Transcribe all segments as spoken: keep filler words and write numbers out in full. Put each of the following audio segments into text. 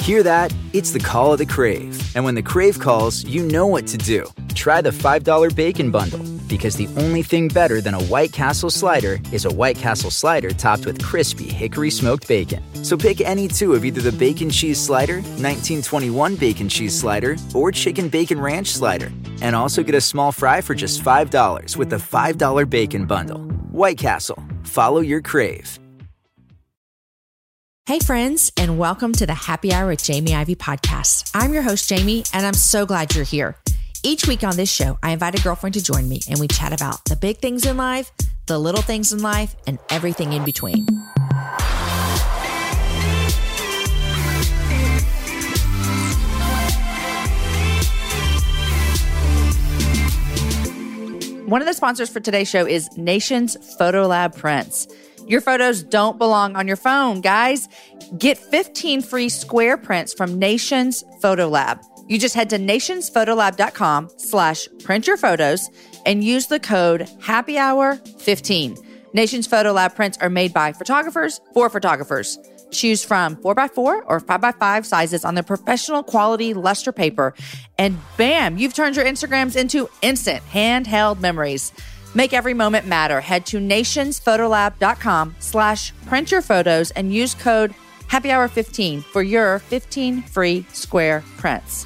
Hear that? It's the call of the Crave. And when the Crave calls, you know what to do. Try the five dollar Bacon Bundle, because the only thing better than a White Castle slider is a White Castle slider topped with crispy hickory smoked bacon. So pick any two of either the Bacon Cheese Slider, nineteen twenty-one Bacon Cheese Slider, or Chicken Bacon Ranch Slider. And also get a small fry for just five dollars with the five dollar Bacon Bundle. White Castle. Follow your Crave. Hey friends, and welcome to the Happy Hour with Jamie Ivey podcast. I'm your host, Jamie, and I'm so glad you're here. Each week on this show, I invite a girlfriend to join me and we chat about the big things in life, the little things in life, and everything in between. One of the sponsors for today's show is Nations Photo Lab Prints. Your photos don't belong on your phone, guys. Get fifteen free square prints from Nations Photo Lab. You just head to nationsphotolab.com slash print your photos and use the code happy hour fifteen. Nations Photo Lab prints are made by photographers for photographers. Choose from four by four or five by five sizes on their professional quality luster paper. And bam, you've turned your Instagrams into instant handheld memories. Make every moment matter. Head to nationsphotolab.com slash print your photos and use code happy hour fifteen for your fifteen free square prints.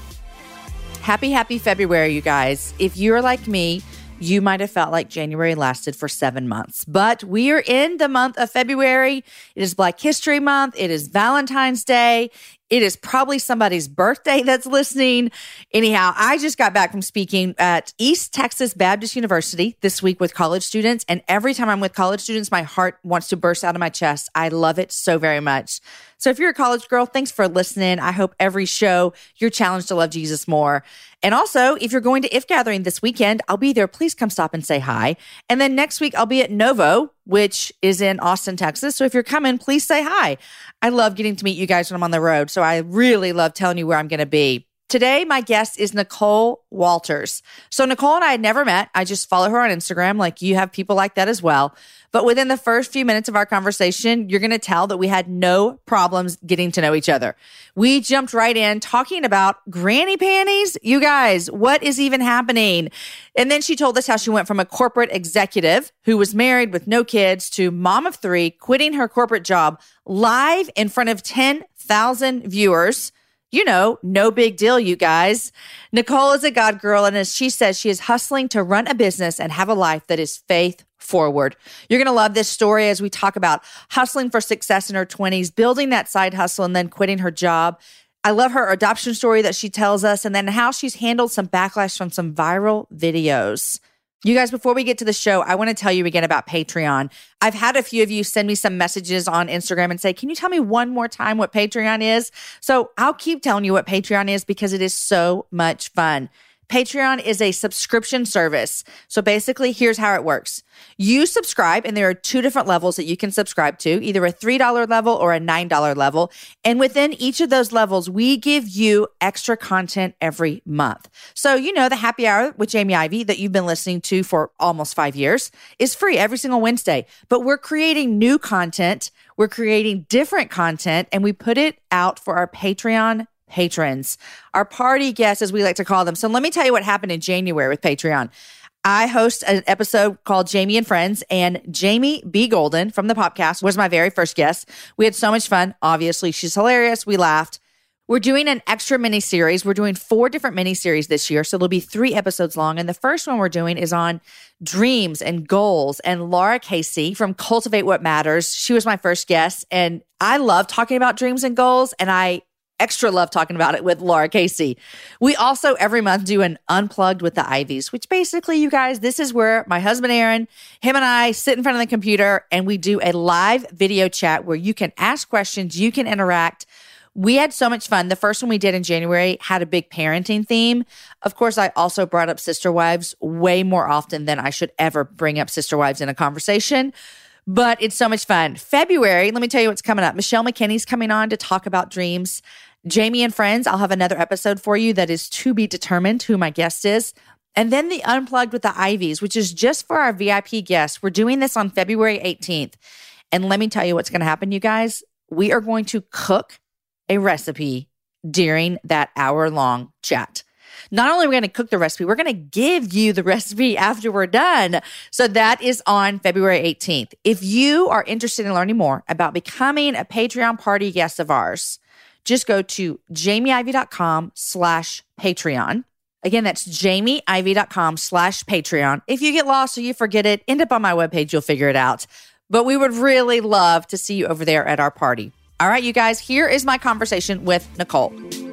Happy, happy February, you guys. If you're like me, you might have felt like January lasted for seven months, but we are in the month of February. It is Black History Month. It is Valentine's Day. It is probably somebody's birthday that's listening. Anyhow, I just got back from speaking at East Texas Baptist University this week with college students. And every time I'm with college students, my heart wants to burst out of my chest. I love it so very much. So if you're a college girl, thanks for listening. I hope every show you're challenged to love Jesus more. And also, if you're going to If Gathering this weekend, I'll be there. Please come stop and say hi. And then next week, I'll be at Novo, which is in Austin, Texas. So if you're coming, please say hi. I love getting to meet you guys when I'm on the road. So I really love telling you where I'm going to be. Today, my guest is Nicole Walters. So Nicole and I had never met. I just follow her on Instagram, like you have people like that as well. But within the first few minutes of our conversation, you're going to tell that we had no problems getting to know each other. We jumped right in talking about granny panties. You guys, what is even happening? And then she told us how she went from a corporate executive who was married with no kids to mom of three, quitting her corporate job live in front of ten thousand viewers. You know, no big deal, you guys. Nicole is a God girl, and as she says, she is hustling to run a business and have a life that is faith forward. You're going to love this story as we talk about hustling for success in her twenties, building that side hustle, and then quitting her job. I love her adoption story that she tells us, and then how she's handled some backlash from some viral videos. You guys, before we get to the show, I want to tell you again about Patreon. I've had a few of you send me some messages on Instagram and say, can you tell me one more time what Patreon is? So I'll keep telling you what Patreon is because it is so much fun. Patreon is a subscription service. So basically, here's how it works. You subscribe, and there are two different levels that you can subscribe to, either a three dollar level or a nine dollar level. And within each of those levels, we give you extra content every month. So, you know, the Happy Hour with Jamie Ivey that you've been listening to for almost five years is free every single Wednesday. But we're creating new content. We're creating different content, and we put it out for our Patreon patrons, our party guests, as we like to call them. So let me tell you what happened in January with Patreon. I host an episode called Jamie and Friends, and Jamie B. Golden from the podcast was my very first guest. We had so much fun. Obviously, she's hilarious. We laughed. We're doing an extra mini-series. We're doing four different mini-series this year, so there'll be three episodes long. And the first one we're doing is on dreams and goals. And Laura Casey from Cultivate What Matters, she was my first guest. And I love talking about dreams and goals, and I extra love talking about it with Laura Casey. We also every month do an Unplugged with the Ivies, which basically, you guys, this is where my husband Aaron, him and I sit in front of the computer and we do a live video chat where you can ask questions, you can interact. We had so much fun. The first one we did in January had a big parenting theme. Of course, I also brought up sister wives way more often than I should ever bring up sister wives in a conversation. But it's so much fun. February, let me tell you what's coming up. Michelle McKinney's coming on to talk about dreams. Jamie and Friends, I'll have another episode for you that is to be determined who my guest is. And then the Unplugged with the Ivies, which is just for our V I P guests. We're doing this on February eighteenth. And let me tell you what's going to happen, you guys. We are going to cook a recipe during that hour-long chat. Not only are we going to cook the recipe, we're going to give you the recipe after we're done. So that is on February eighteenth. If you are interested in learning more about becoming a Patreon party guest of ours, just go to jamieivey.com slash Patreon. Again, that's jamieivey.com slash Patreon. If you get lost or you forget it, end up on my webpage, you'll figure it out. But we would really love to see you over there at our party. All right, you guys, here is my conversation with Nicole.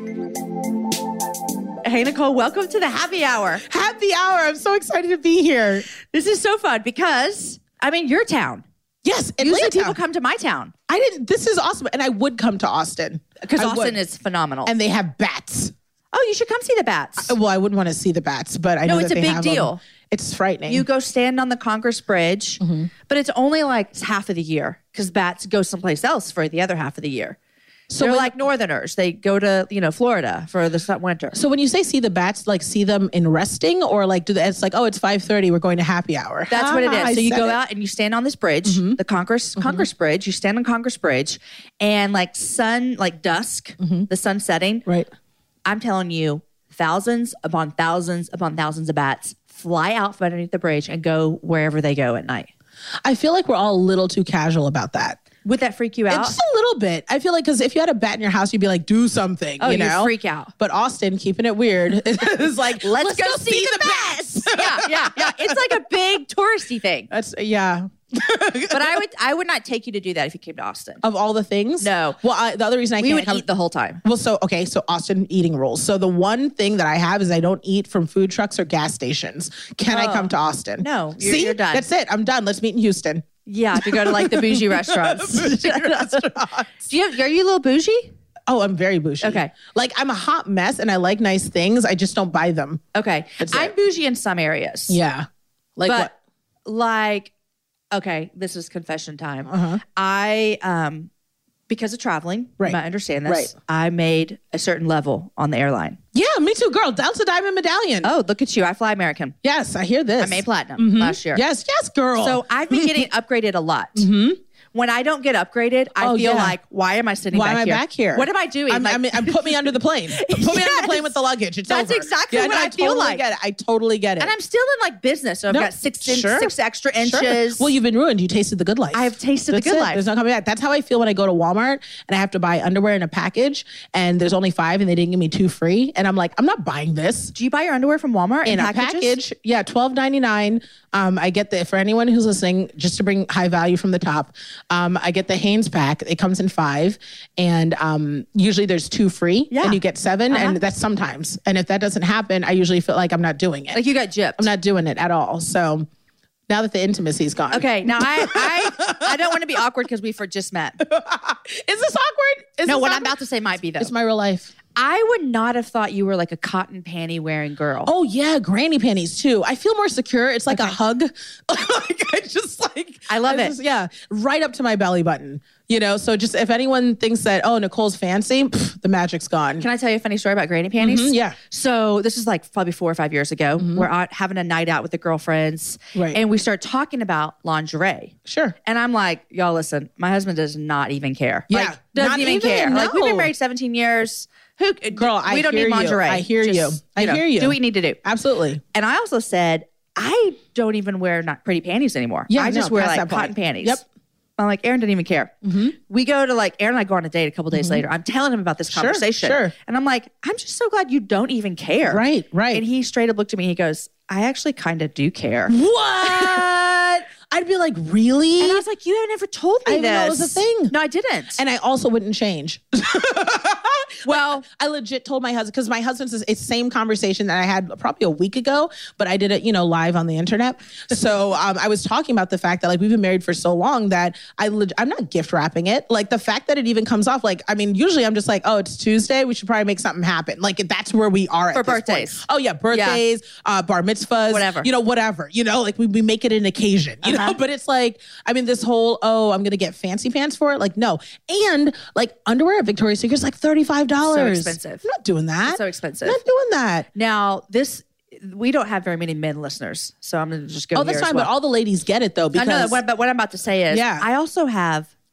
Hey, Nicole, welcome to the happy hour. Happy hour. I'm so excited to be here. This is so fun because I'm in your town. Yes. Usually Atlanta. people come to my town. I didn't. This is awesome. And I would come to Austin. Because I Austin would. is phenomenal. And they have bats. Oh, you should come see the bats. Well, I wouldn't want to see the bats, but I No, know it's that a they big have deal. them. It's frightening. You go stand on the Congress Bridge, mm-hmm. but it's only like half of the year because bats go someplace else for the other half of the year. So they're when, like Northerners. They go to, you know, Florida for the winter. So when you say see the bats, like see them in resting or like do the, it's like, oh, it's five thirty. We're going to happy hour. That's ah, what it is. I so you go it. out and you stand on this bridge, mm-hmm. the Congress mm-hmm. Congress Bridge. You stand on Congress Bridge and like sun, like dusk, mm-hmm. the sun setting. Right. I'm telling you, thousands upon thousands upon thousands of bats fly out from underneath the bridge and go wherever they go at night. I feel like we're all a little too casual about that. Would that freak you out? It's just a little bit. I feel like because if you had a bat in your house, you'd be like, do something. Oh, you know? you'd freak out. But Austin, keeping it weird, is like, let's, let's go, go see, see the, the bats. bats. yeah, yeah, yeah. It's like a big touristy thing. That's yeah. But I would, I would not take you to do that if you came to Austin. Of all the things, no. Well, I, the other reason I we can't would come, eat the whole time. Well, so okay, so Austin eating rules. So the one thing that I have is I don't eat from food trucks or gas stations. Can oh. I come to Austin? No, you're, see, you're done. That's it. I'm done. Let's meet in Houston. Yeah, to go to like the bougie restaurants. bougie restaurants. Do you have, are you a little bougie? Oh, I'm very bougie. Okay. Like I'm a hot mess and I like nice things. I just don't buy them. Okay. That's I'm it. bougie in some areas. Yeah. Like but what? Like, okay, this is confession time. Uh-huh. I, um, because of traveling, right. you might understand this, right. I made a certain level on the airline. Yeah, me too, girl. Delta Diamond Medallion. Oh, look at you. I fly American. Yes, I hear this. I made platinum mm-hmm. last year. Yes, yes, girl. So I've been getting upgraded a lot. Mm-hmm. When I don't get upgraded, I oh, feel yeah. like, why am I sitting why back am here? I back here? What am I doing? I'm, like, I mean, I'm, put me under the plane. Put me yes. under the plane with the luggage. It's That's over. exactly yeah, what no, I, I feel totally like. Get it. I totally get it. And I'm still in like business, so I've no, got six, in, sure. six extra inches. Sure. Well, you've been ruined. You tasted the good life. I have tasted That's the good it. life. There's no coming back. That's how I feel when I go to Walmart and I have to buy underwear in a package and there's only five and they didn't give me two free. And I'm like, I'm not buying this. Do you buy your underwear from Walmart in, in a package? Yeah, twelve ninety-nine. Um, I get the, for anyone who's listening, just to bring high value from the top, um, I get the Hanes pack. It comes in five. And um, usually there's two free. Yeah. And you get seven. Uh-huh. And that's sometimes. And if that doesn't happen, I usually feel like I'm not doing it. Like you got gypped. I'm not doing it at all. So now that the intimacy's gone. Okay, now I I, I don't want to be awkward because we've just met. Is this awkward? Is no, this what awkward? I'm about to say might be though. It's my real life. I would not have thought you were like a cotton panty wearing girl. Oh yeah, granny panties too. I feel more secure. It's like okay. a hug. Like I just like I love I it. Just, yeah, right up to my belly button. You know, so just if anyone thinks that, oh, Nicole's fancy, pff, the magic's gone. Can I tell you a funny story about granny panties? Mm-hmm, yeah. So this is like probably four or five years ago. Mm-hmm. We're out having a night out with the girlfriends. Right. And we start talking about lingerie. Sure. And I'm like, y'all listen, my husband does not even care. Yeah. Like, doesn't not even, even care. no. Like we've been married seventeen years. Who, Girl, I we don't hear need lingerie. You. I hear Just, you. I you know, hear you. Do what you need to do. Absolutely. And I also said, I don't even wear not pretty panties anymore. Yeah, I just no, wear past like that cotton point. panties. Yep. I'm like, Aaron didn't even care. Mm-hmm. We go to like, Aaron and I go on a date a couple days mm-hmm. later. I'm telling him about this conversation. Sure, sure. And I'm like, I'm just so glad you don't even care. Right, right. And he straight up looked at me. He goes, I actually kind of do care. What? I'd be like, really? And I was like, you have never told me I this. didn't know it was a thing. No, I didn't. And I also wouldn't change. Well, like, I legit told my husband, because my husband's it's the same conversation that I had probably a week ago, but I did it, you know, live on the internet. So um, I was talking about the fact that like we've been married for so long that I leg- I'm not gift wrapping it. Like the fact that it even comes off, like, I mean, usually I'm just like, oh, it's Tuesday. We should probably make something happen. Like that's where we are at for this birthdays. Point. Oh yeah, birthdays, yeah. Uh, bar mitzvahs, whatever. You know, whatever. You know, like we, we make it an occasion. You uh-huh. know, but it's like, I mean, this whole oh, I'm gonna get fancy pants for it. Like no, and like underwear at Victoria's Secret is like thirty-five dollars. So expensive. I'm not doing that. It's so expensive. I'm not doing that. Now this. We don't have very many men listeners, so I'm going to just go. Oh, that's here fine. As well. But all the ladies get it though. Because I know. What, but what I'm about to say is, yeah. I also have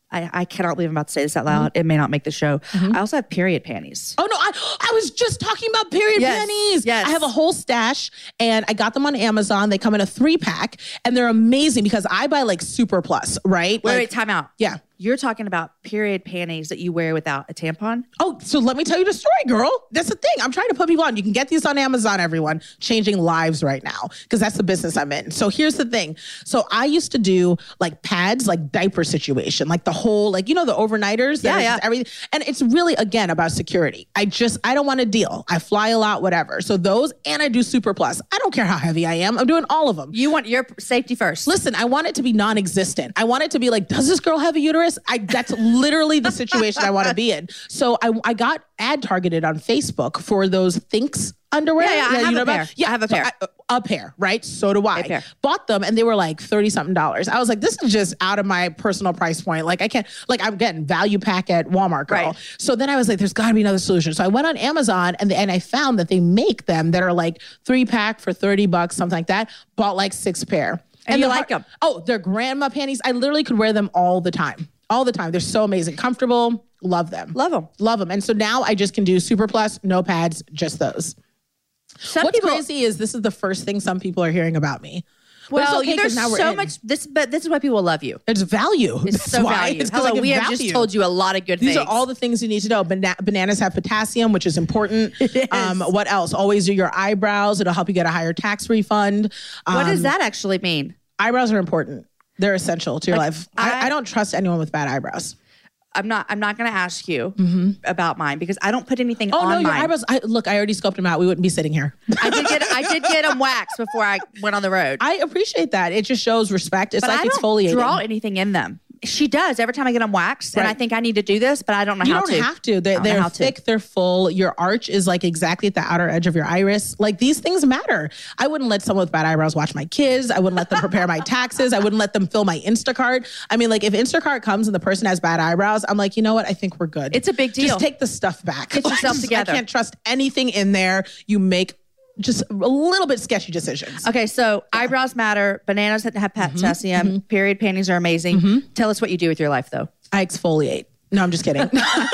I, I cannot believe I'm about to say this out loud. Mm-hmm. It may not make the show. Mm-hmm. I also have period panties. Oh, no, I, I was just talking about period yes. panties. Yes. I have a whole stash and I got them on Amazon. They come in a three pack and they're amazing because I buy like Super Plus, right? Wait, like, wait, time out. Yeah. You're talking about period panties that you wear without a tampon? Oh, so let me tell you the story, girl. That's the thing. I'm trying to put people on. You can get these on Amazon, everyone. Changing lives right now because that's the business I'm in. So here's the thing. So I used to do like pads, like diaper situation, like the whole, like, you know, the overnighters. Yeah, yeah. Everything. And it's really, again, about security. I just, I don't want to deal. I fly a lot, whatever. So those, and I do Super Plus. I don't care how heavy I am. I'm doing all of them. You want your safety first. Listen, I want it to be non-existent. I want it to be like, does this girl have a uterus? I that's literally the situation I want to be in. So I, I got ad targeted on Facebook for those Thinx underwear. Yeah, yeah, I have you know a pair. About? Yeah, I have a so pair. I, a pair, right? So do I. A pair. Bought them and they were like thirty something dollars. I was like, this is just out of my personal price point. Like I can't, like I'm getting value pack at Walmart, girl. Right. So then I was like, there's gotta be another solution. So I went on Amazon and, the, and I found that they make them that are like three pack for thirty bucks, something like that. Bought like six pair. And, and you the, like them? Oh, they're grandma panties. I literally could wear them all the time. All the time. They're so amazing. Comfortable. Love them. Love them. Love them. And so now I just can do Super Plus, no pads, just those. Some What's people, crazy is this is the first thing some people are hearing about me. Well, okay, there's now we're so in. much, this, but this is why people love you. It's value. It's That's so why. value. It's 'cause Hello, I give we have value. just told you a lot of good These things. are all the things you need to know. Bana- bananas have potassium, which is important. It is. Um, what else? Always do your eyebrows. It'll help you get a higher tax refund. Um, What does that actually mean? Eyebrows are important. They're essential to your Like, life. I- I, I don't trust anyone with bad eyebrows. I'm not. I'm not going to ask you mm-hmm. about mine because I don't put anything Oh on no, your mine. eyebrows. I, look, I already scoped them out. We wouldn't be sitting here. I did get. I did get them waxed before I went on the road. I appreciate that. It just shows respect. It's but like I don't exfoliating. draw anything in them. She does every time I get them waxed, and Right. I think I need to do this, but I don't know You how don't to. have to. They, I don't know they're how to. thick. They're full. Your arch is like exactly at the outer edge of your iris. Like these things matter. I wouldn't let someone with bad eyebrows watch my kids. I wouldn't let them prepare my taxes. I wouldn't let them fill my Instacart. I mean, like if Instacart comes and the person has bad eyebrows, I'm like, you know what? I think we're good. It's a big deal. Just take the stuff back. Get yourself Just- together. I can't trust anything in there. You make just a little bit sketchy decisions. Okay, so eyebrows matter. Bananas that have potassium. Mm-hmm. Period panties are amazing. Tell us what you do with your life, though. I exfoliate. No, I'm just kidding.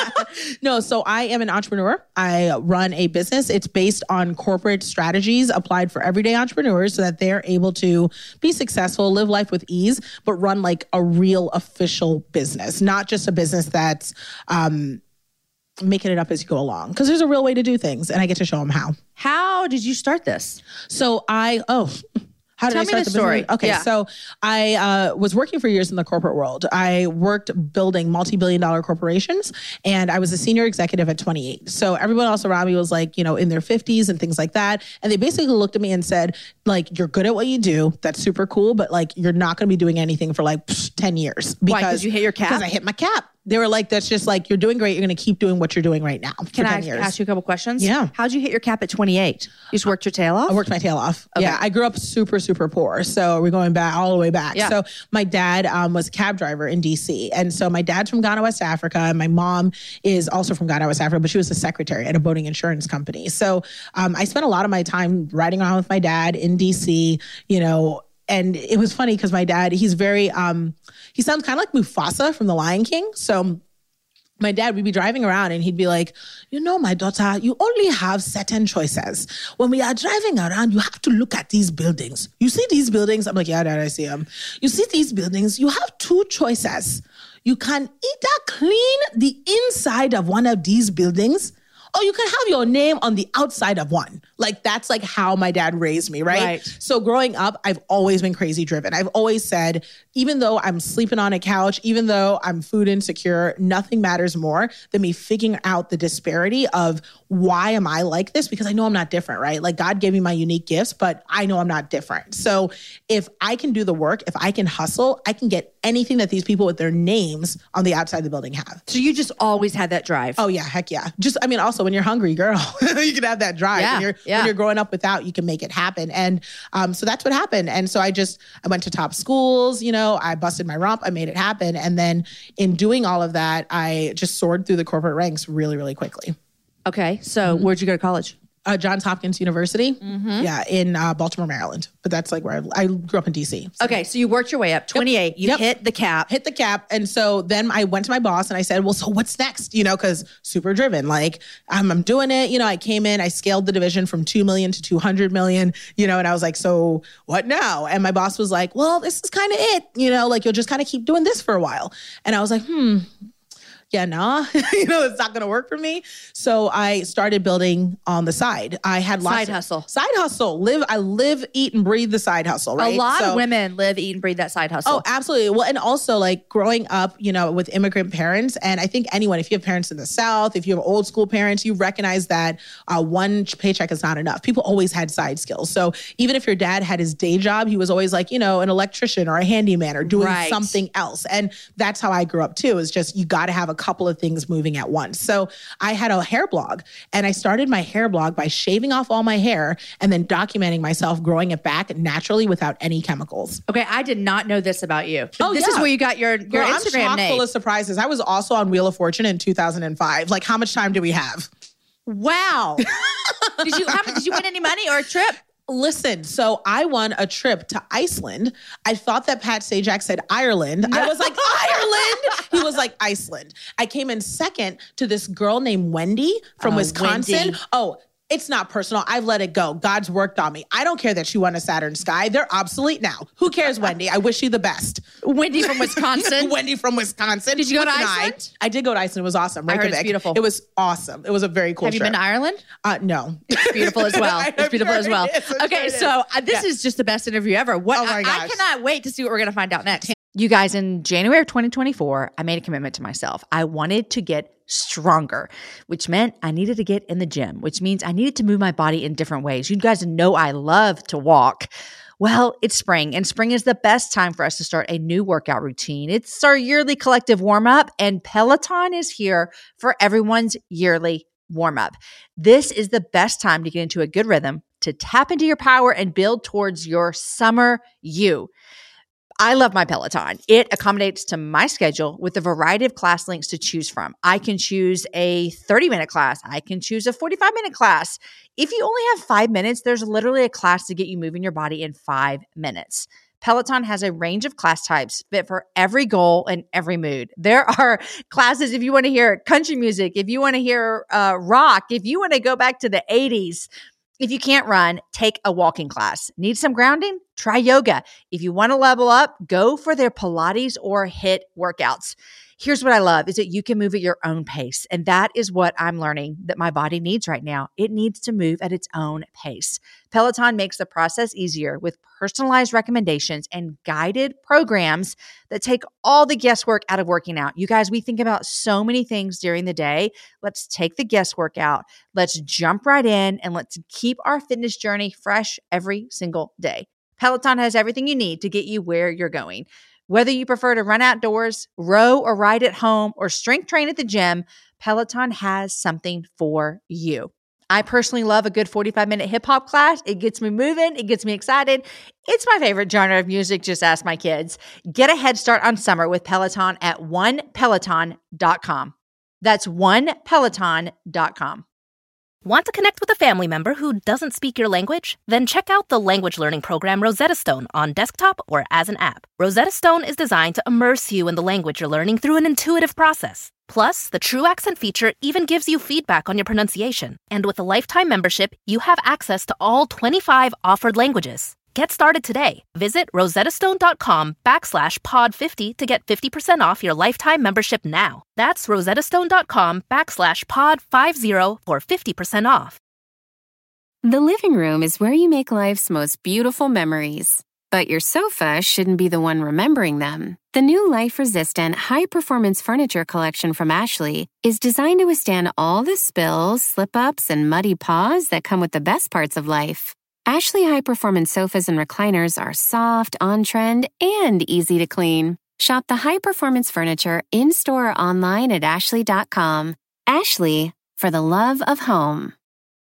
No, so I am an entrepreneur. I run a business. It's based on corporate strategies applied for everyday entrepreneurs so that they're able to be successful, live life with ease, but run like a real official business, not just a business that's um, making it up as you go along. Because there's a real way to do things, and I get to show them how. How did you start this? So I, oh... How did Tell I me start the the story. business? Okay, Yeah. so I uh, was working for years in the corporate world. I worked building multi-billion dollar corporations, and I was a senior executive at twenty-eight. So everyone else around me was like, you know, in their fifties and things like that. And they basically looked at me and said, like, you're good at what you do. That's super cool, but like, you're not going to be doing anything for like psh, ten years. Why? Because you hit your cap? Because I hit my cap. They were like, that's just like, you're doing great. You're going to keep doing what you're doing right now for Can ten I years. ask you a couple questions? Yeah. How'd you hit your cap at twenty-eight? You just worked your tail off? I worked my tail off. Yeah, I grew up super, super poor. So we're going back all the way back. Yeah. So my dad um, was a cab driver in D C. And so my dad's from Ghana, West Africa. And my mom is also from Ghana, West Africa, but she was a secretary at a boating insurance company. So um, I spent a lot of my time riding around with my dad in D C, you know, and it was funny because my dad, he's very, um, he sounds kind of like Mufasa from The Lion King. So my dad would be driving around and he'd be like, you know, my daughter, you only have certain choices. When we are driving around, you have to look at these buildings. You see these buildings? I'm like, yeah, Dad, I see them. You see these buildings? You have two choices. You can either clean the inside of one of these buildings, or you can have your name on the outside of one. Like, that's like how my dad raised me, right? Right. So growing up, I've always been crazy driven. I've always said, even though I'm sleeping on a couch, even though I'm food insecure, nothing matters more than me figuring out the disparity of why am I like this? Because I know I'm not different, right? Like, God gave me my unique gifts, but I know I'm not different. So if I can do the work, if I can hustle, I can get anything that these people with their names on the outside of the building have. So you just always had that drive. Oh yeah, heck yeah. Just, I mean, also when you're hungry, girl, you can have that drive. Yeah, when, you're, yeah. when you're growing up without, you can make it happen. And um, so that's what happened. And so I just, I went to top schools, you know, I busted my rump, I made it happen. And then in doing all of that, I just soared through the corporate ranks really, really quickly. Okay, so where'd you go to college? Uh, Johns Hopkins University. Mm-hmm. Yeah, in uh, Baltimore, Maryland. But that's like where I, I grew up in D C. So. Okay, so you worked your way up. twenty-eight, yep. you yep. hit the cap. Hit the cap. And so then I went to my boss and I said, well, so what's next? You know, because super driven. Like, I'm, I'm doing it. You know, I came in, I scaled the division from two million to two hundred million, you know, and I was like, so what now? And my boss was like, well, this is kind of it. You know, like, you'll just kind of keep doing this for a while. And I was like, hmm. Yeah, nah, you know, it's not going to work for me. So I started building on the side. I had lots side of, hustle, side hustle, live, I live, eat and breathe the side hustle, right? A lot so, of women live, eat and breathe that side hustle. Oh, absolutely. Well, and also like growing up, you know, with immigrant parents. And I think anyone, if you have parents in the South, if you have old school parents, you recognize that uh, one paycheck is not enough. People always had side skills. So even if your dad had his day job, he was always like, you know, an electrician or a handyman or doing right. something else. And that's how I grew up too, is just, you got to have a couple of things moving at once. So I had a hair blog and I started my hair blog by shaving off all my hair and then documenting myself growing it back naturally without any chemicals. Okay, I did not know this about you. Oh, this yeah. is where you got your, your Girl, Instagram I'm chock name. full of surprises. I was also on Wheel of Fortune in two thousand five. Like, how much time do we have? Wow. did you how, did you win any money or a trip? Listen, so I won a trip to Iceland. I thought that Pat Sajak said Ireland. No. I was like, Ireland? He was like, Iceland. I came in second to this girl named Wendy from oh, Wisconsin. Wendy. Oh, it's not personal. I've let it go. God's worked on me. I don't care that she won a Saturn Sky. They're obsolete now. Who cares, Wendy? I wish you the best. Wendy from Wisconsin? Wendy from Wisconsin. Did you go to Iceland? I, I did go to Iceland. It was awesome. I heard Reykjavik. it's beautiful. It was awesome. It was a very cool Have trip. you been to Ireland? Uh, no. It's beautiful as well. It's beautiful sure as well. it is. Okay, sure so uh, this yeah. is just the best interview ever. What? Oh my I, gosh. I cannot wait to see what we're going to find out next. You guys, in January of twenty twenty-four, I made a commitment to myself. I wanted to get stronger, which meant I needed to get in the gym, which means I needed to move my body in different ways. You guys know I love to walk. Well, it's spring, and spring is the best time for us to start a new workout routine. It's our yearly collective warm-up, and Peloton is here for everyone's yearly warm-up. This is the best time to get into a good rhythm, to tap into your power and build towards your summer you. I love my Peloton. It accommodates to my schedule with a variety of class links to choose from. I can choose a thirty-minute class. I can choose a forty-five minute class. If you only have five minutes, there's literally a class to get you moving your body in five minutes. Peloton has a range of class types fit for every goal and every mood. There are classes if you want to hear country music, if you want to hear uh, rock, if you want to go back to the eighties. If you can't run, take a walking class. Need some grounding? Try yoga. If you want to level up, go for their Pilates or HIIT workouts. Here's what I love is that you can move at your own pace. And that is what I'm learning that my body needs right now. It needs to move at its own pace. Peloton makes the process easier with personalized recommendations and guided programs that take all the guesswork out of working out. You guys, we think about so many things during the day. Let's take the guesswork out. Let's jump right in and let's keep our fitness journey fresh every single day. Peloton has everything you need to get you where you're going. Whether you prefer to run outdoors, row or ride at home, or strength train at the gym, Peloton has something for you. I personally love a good forty-five minute hip hop class. It gets me moving. It gets me excited. It's my favorite genre of music. Just ask my kids. Get a head start on summer with Peloton at one peloton dot com. That's one peloton dot com. Want to connect with a family member who doesn't speak your language? Then check out the language learning program Rosetta Stone on desktop or as an app. Rosetta Stone is designed to immerse you in the language you're learning through an intuitive process. Plus, the True Accent feature even gives you feedback on your pronunciation. And with a lifetime membership, you have access to all twenty-five offered languages. Get started today. Visit rosettastone.com backslash pod 50 to get fifty percent off your lifetime membership now. That's rosettastone.com backslash pod 50 for fifty percent off. The living room is where you make life's most beautiful memories. But your sofa shouldn't be the one remembering them. The new life-resistant, high-performance furniture collection from Ashley is designed to withstand all the spills, slip-ups, and muddy paws that come with the best parts of life. Ashley high-performance sofas and recliners are soft, on-trend, and easy to clean. Shop the high-performance furniture in-store or online at ashley dot com. Ashley, for the love of home.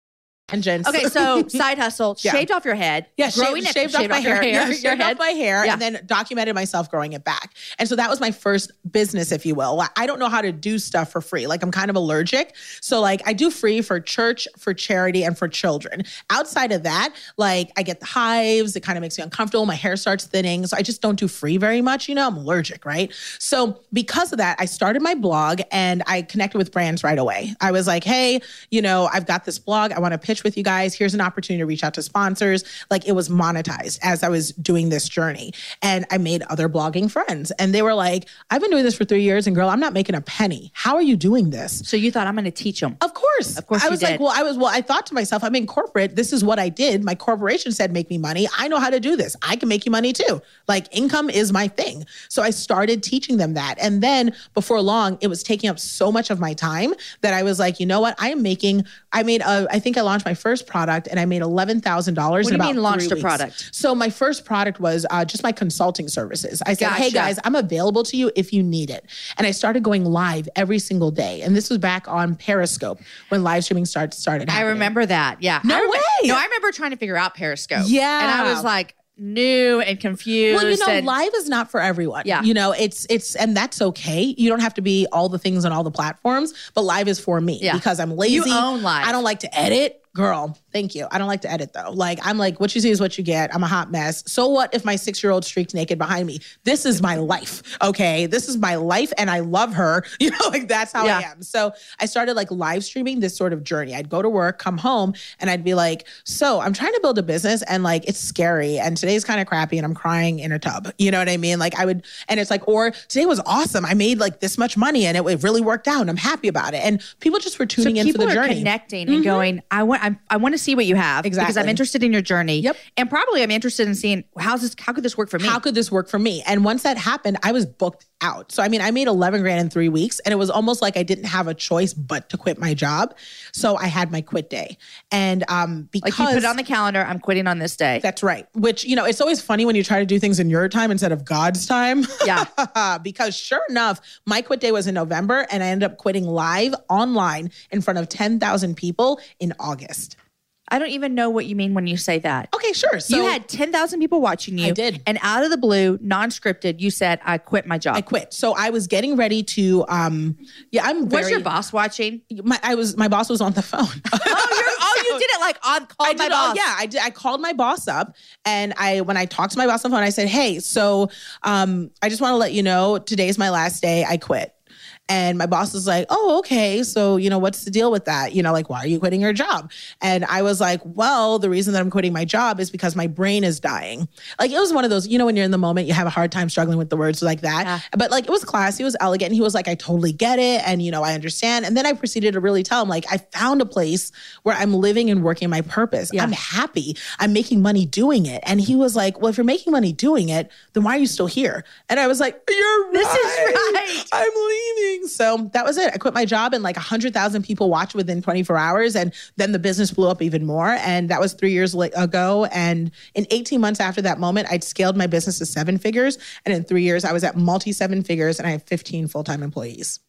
tangents. Okay, so side hustle, Yeah. shaved off your head. Yeah, growing shaved, it, shaved off my hair. your Yeah, hair, shaved your off head. my hair Yeah. and then documented myself growing it back. And so that was my first business, if you will. I don't know how to do stuff for free. Like I'm kind of allergic. So like I do free for church, for charity, and for children. Outside of that, like I get the hives. It kind of makes me uncomfortable. My hair starts thinning. So I just don't do free very much. You know, I'm allergic, right? So because of that, I started my blog and I connected with brands right away. I was like, hey, you know, I've got this blog. I want to pitch with you guys. Here's an opportunity to reach out to sponsors. Like it was monetized as I was doing this journey. And I made other blogging friends. And they were like, I've been doing this for three years and girl, I'm not making a penny. How are you doing this? So you thought, I'm going to teach them. Of course. Of course I you was did. like, well, I was, well, I thought to myself, I'm in corporate. This is what I did. My corporation said, make me money. I know how to do this. I can make you money too. Like income is my thing. So I started teaching them that. And then before long, it was taking up so much of my time that I was like, you know what? I am making, I made a, I think I launched my first product and I made eleven thousand dollars What in do you about mean launched three a weeks. product? So my first product was uh, just my consulting services. I said, hey Gotcha. guys, I'm available to you if you need it. And I started going live every single day. And this was back on Periscope when live streaming started, started I happening. remember that. Yeah. No I remember, way. No, I remember trying to figure out Periscope. Yeah. And I was like new and confused. Well, you know, and, live is not for everyone. Yeah. You know, it's, it's, and that's okay. You don't have to be all the things on all the platforms, but live is for me Yeah. because I'm lazy. You own live. I don't like to edit. Girl, thank you. I don't like to edit though. Like, I'm like, what you see is what you get. I'm a hot mess. So what if my six-year-old streaked naked behind me? This is my life, okay? This is my life and I love her. You know, like that's how Yeah. I am. So I started like live streaming this sort of journey. I'd go to work, come home, and I'd be like, so I'm trying to build a business and like, it's scary and today's kind of crappy and I'm crying in a tub. You know what I mean? Like I would, and it's like, or today was awesome. I made like this much money and it, it really worked out and I'm happy about it. And people just were so tuning in for people the are journey. connecting and going, I want, I'm, I want to see what you have because I'm Exactly. interested in your journey. Yep. And probably I'm interested in seeing how's this, how could this work for me? How could this work for me? And once that happened, I was booked out. So, I mean, I made eleven grand in three weeks and it was almost like I didn't have a choice but to quit my job. So I had my quit day. And um, because like you put it on the calendar, I'm quitting on this day. that's right. Which, you know, it's always funny when you try to do things in your time instead of God's time. Yeah. Because sure enough, my quit day was in November and I ended up quitting live online in front of ten thousand people in August. I don't even know what you mean when you say that. Okay, sure. So you had ten thousand people watching you. I did. And out of the blue, non-scripted, you said, I quit my job. I quit. So I was getting ready to, um, yeah, I'm very. Was your boss watching? My, I was, my boss was on the phone. Oh, you're, oh, you did it like on call I my did, boss. oh, yeah, I did. I called my boss up and I, when I talked to my boss on the phone, I said, hey, so um, I just want to let you know, today's my last day. I quit. And my boss was like, oh, okay. So, you know, what's the deal with that? You know, like, why are you quitting your job? And I was like, well, the reason that I'm quitting my job is because my brain is dying. Like, it was one of those, you know, when you're in the moment, you have a hard time struggling with the words like that. Yeah. But like, it was classy, it was elegant. And he was like, I totally get it. And, you know, I understand. And then I proceeded to really tell him, like, I found a place where I'm living and working my purpose. Yeah. I'm happy. I'm making money doing it. And he was like, well, if you're making money doing it, then why are you still here? And I was like, you're right. This is right. I'm leaving. So that was it. I quit my job and like one hundred thousand people watched within twenty-four hours. And then the business blew up even more. And that was three years ago. And in eighteen months after that moment, I'd scaled my business to seven figures. And in three years, I was at multi seven figures and I have fifteen full-time employees.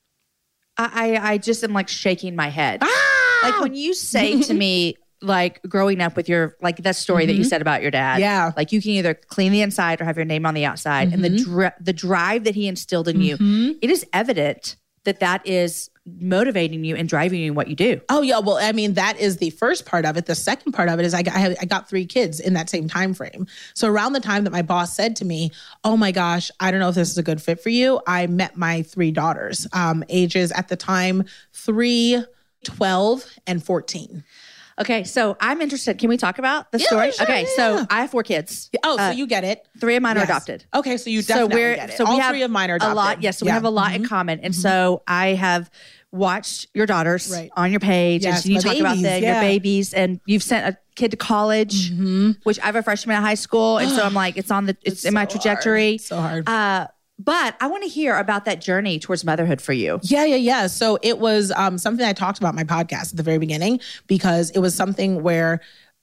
I, I, I just am like shaking my head. Ah! Like when you say to me, like growing up with your, like that story that you said about your dad. Yeah. Like you can either clean the inside or have your name on the outside. And the dri- the drive that he instilled in you, it is evident that that is motivating you and driving you in what you do. Oh yeah, well, I mean that is the first part of it. The second part of it is I got I, have, I got three kids in that same time frame. So around the time that my boss said to me, "Oh my gosh, I don't know if this is a good fit for you," I met my three daughters, um, ages at the time three, twelve, and fourteen. Okay, so I'm interested. Can we talk about the Yeah, story? sure, okay, yeah. so I have four kids. Oh, so Uh, you get it. Three of mine are Yes. adopted. Okay, so you So definitely we're get it. so All we have three of mine are adopted. a lot. Yes, so we Yeah. have a lot in Mhm. common, and so I have watched your daughters Right. on your page, Yes, and you my talk about babies, the, yeah. your babies, and you've sent a kid to college, which I have a freshman at high school, and so I'm like, it's on the, it's, It's in my so hard. trajectory. It's so hard. Uh, but I want to hear about that journey towards motherhood for you. Yeah, yeah, yeah. So it was um, something I talked about in my podcast at the very beginning because it was something where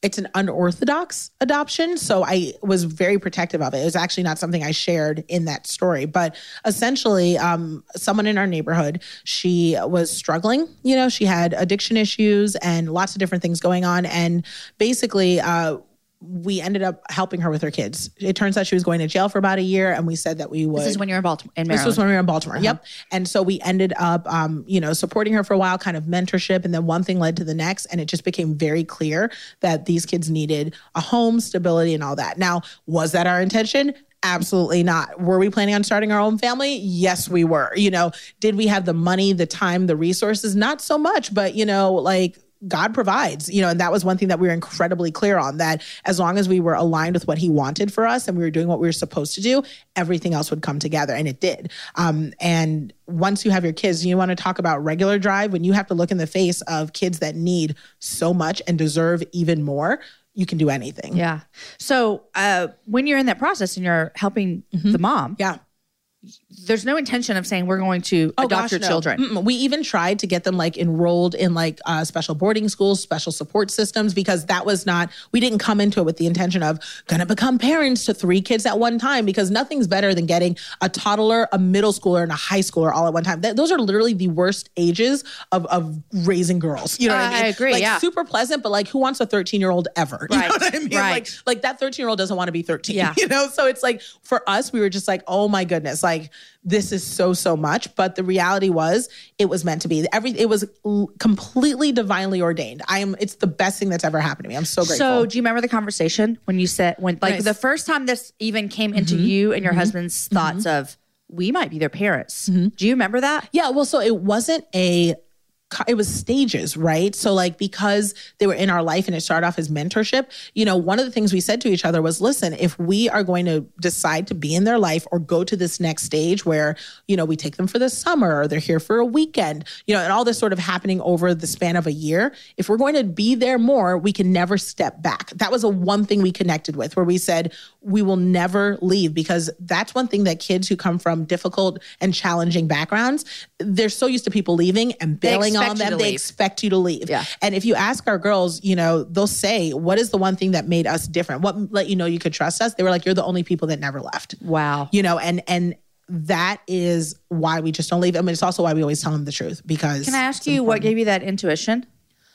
it's an unorthodox adoption. So I was very protective of it. It was actually not something I shared in that story. But essentially, um, someone in our neighborhood, she was struggling. You know, she had addiction issues and lots of different things going on. And basically, uh, we ended up helping her with her kids. It turns out she was going to jail for about a year, and we said that we would. This is when you're in Baltimore, in Maryland. This was when we were in Baltimore. Uh-huh. Yep. And so we ended up, um, you know, supporting her for a while, kind of mentorship, and then one thing led to the next, and it just became very clear that these kids needed a home, stability, and all that. Now, was that our intention? Absolutely not. Were we planning on starting our own family? Yes, we were. You know, did we have the money, the time, the resources? Not so much, but you know, like. God provides, you know, and that was one thing that we were incredibly clear on, that as long as we were aligned with what he wanted for us and we were doing what we were supposed to do, everything else would come together. And it did. Um, and once you have your kids, you want to talk about regular drive, when you have to look in the face of kids that need so much and deserve even more, you can do anything. Yeah. So uh, when you're in that process and you're helping mm-hmm. the mom. Yeah. There's no intention of saying we're going to oh, adopt gosh, your no. children. Mm-mm. We even tried to get them like enrolled in like uh, special boarding schools, special support systems, because that was not, we didn't come into it with the intention of gonna become parents to three kids at one time, because nothing's better than getting a toddler, a middle schooler, and a high schooler all at one time. Th- those are literally the worst ages of, of raising girls. You know uh, what I mean? I agree, like, yeah. Super pleasant, but like who wants a thirteen year old ever? You right. know what I mean? Right. Like, like that thirteen year old doesn't want to be thirteen, yeah. you know? So it's like, for us, we were just like, oh my goodness, like this is so, so much. But the reality was it was meant to be. Every It was l- completely divinely ordained. I am, it's the best thing that's ever happened to me. I'm so grateful. So do you remember the conversation when you said, when like Nice. the first time this even came into mm-hmm. you and your mm-hmm. husband's thoughts mm-hmm. of, we might be their parents. Mm-hmm. Do you remember that? Yeah. Well, so it wasn't a, it was stages, right? So like, because they were in our life and it started off as mentorship, you know, one of the things we said to each other was, listen, if we are going to decide to be in their life or go to this next stage where, you know, we take them for the summer or they're here for a weekend, you know, and all this sort of happening over the span of a year, if we're going to be there more, we can never step back. That was a one thing we connected with, where we said, we will never leave, because that's one thing that kids who come from difficult and challenging backgrounds, they're so used to people leaving and bailing on them. They leave. expect you to leave. Yeah. And if you ask our girls, you know, they'll say, what is the one thing that made us different? What let you know you could trust us? They were like, you're the only people that never left. Wow. You know, and, and that is why we just don't leave. I mean, it's also why we always tell them the truth, because. Can I ask you what gave you that intuition?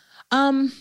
Um,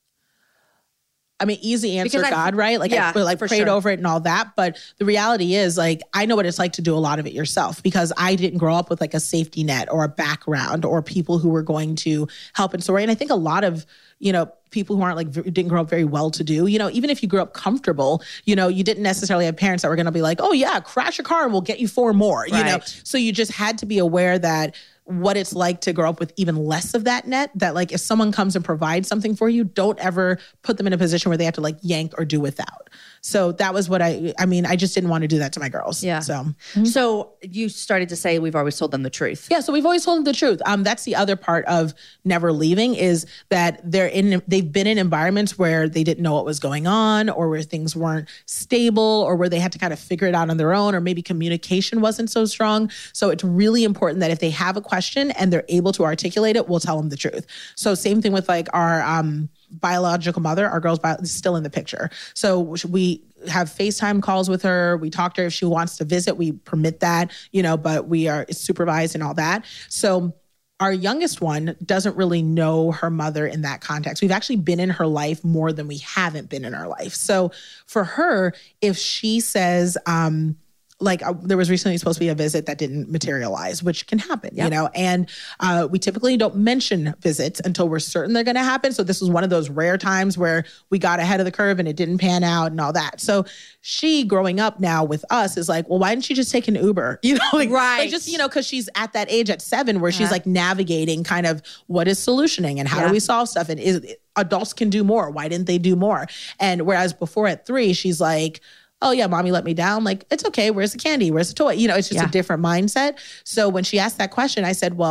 I mean, easy answer, Because I- God, right? Like, yeah, I like for prayed sure. over it and all that. But the reality is, like, I know what it's like to do a lot of it yourself, because I didn't grow up with like a safety net or a background or people who were going to help and support. And I think a lot of, you know, people who aren't like, v- didn't grow up very well to do, you know, even if you grew up comfortable, you know, you didn't necessarily have parents that were going to be like, oh yeah, crash your car and we'll get you four more, you know? Right. So you just had to be aware that what it's like to grow up with even less of that net, that like if someone comes and provides something for you, don't ever put them in a position where they have to like yank or do without. So that was what I, I mean, I just didn't want to do that to my girls. Yeah. So, So you started to say we've always told them the truth. yeah, so we've always told them the truth. Um, that's the other part of never leaving, is that they're in, they've been in environments where they didn't know what was going on, or where things weren't stable, or where they had to kind of figure it out on their own, or maybe communication wasn't so strong. So it's really important that if they have a question and they're able to articulate it, we'll tell them the truth. So same thing with like our, um, biological mother, our girl's bio- is still in the picture. So we have FaceTime calls with her. We talk to her if she wants to visit. We permit that, you know, but we are supervised and all that. So our youngest one doesn't really know her mother in that context. We've actually been in her life more than we haven't been in her life. So for her, if she says, um, like uh, there was recently supposed to be a visit that didn't materialize, which can happen, yep. you know, and uh, we typically don't mention visits until we're certain they're going to happen. So this was one of those rare times where we got ahead of the curve and it didn't pan out and all that. So she, growing up now with us, is like, well, why didn't she just take an Uber? You know, like, right. like just, you know, because she's at that age at seven where Yeah. she's like navigating kind of what is solutioning and how Yeah. do we solve stuff, and is adults can do more. Why didn't they do more? And whereas before at three, she's like, oh yeah, mommy let me down. Like, it's okay. Where's the candy? Where's the toy? You know, it's just Yeah. a different mindset. So when she asked that question, I said, well,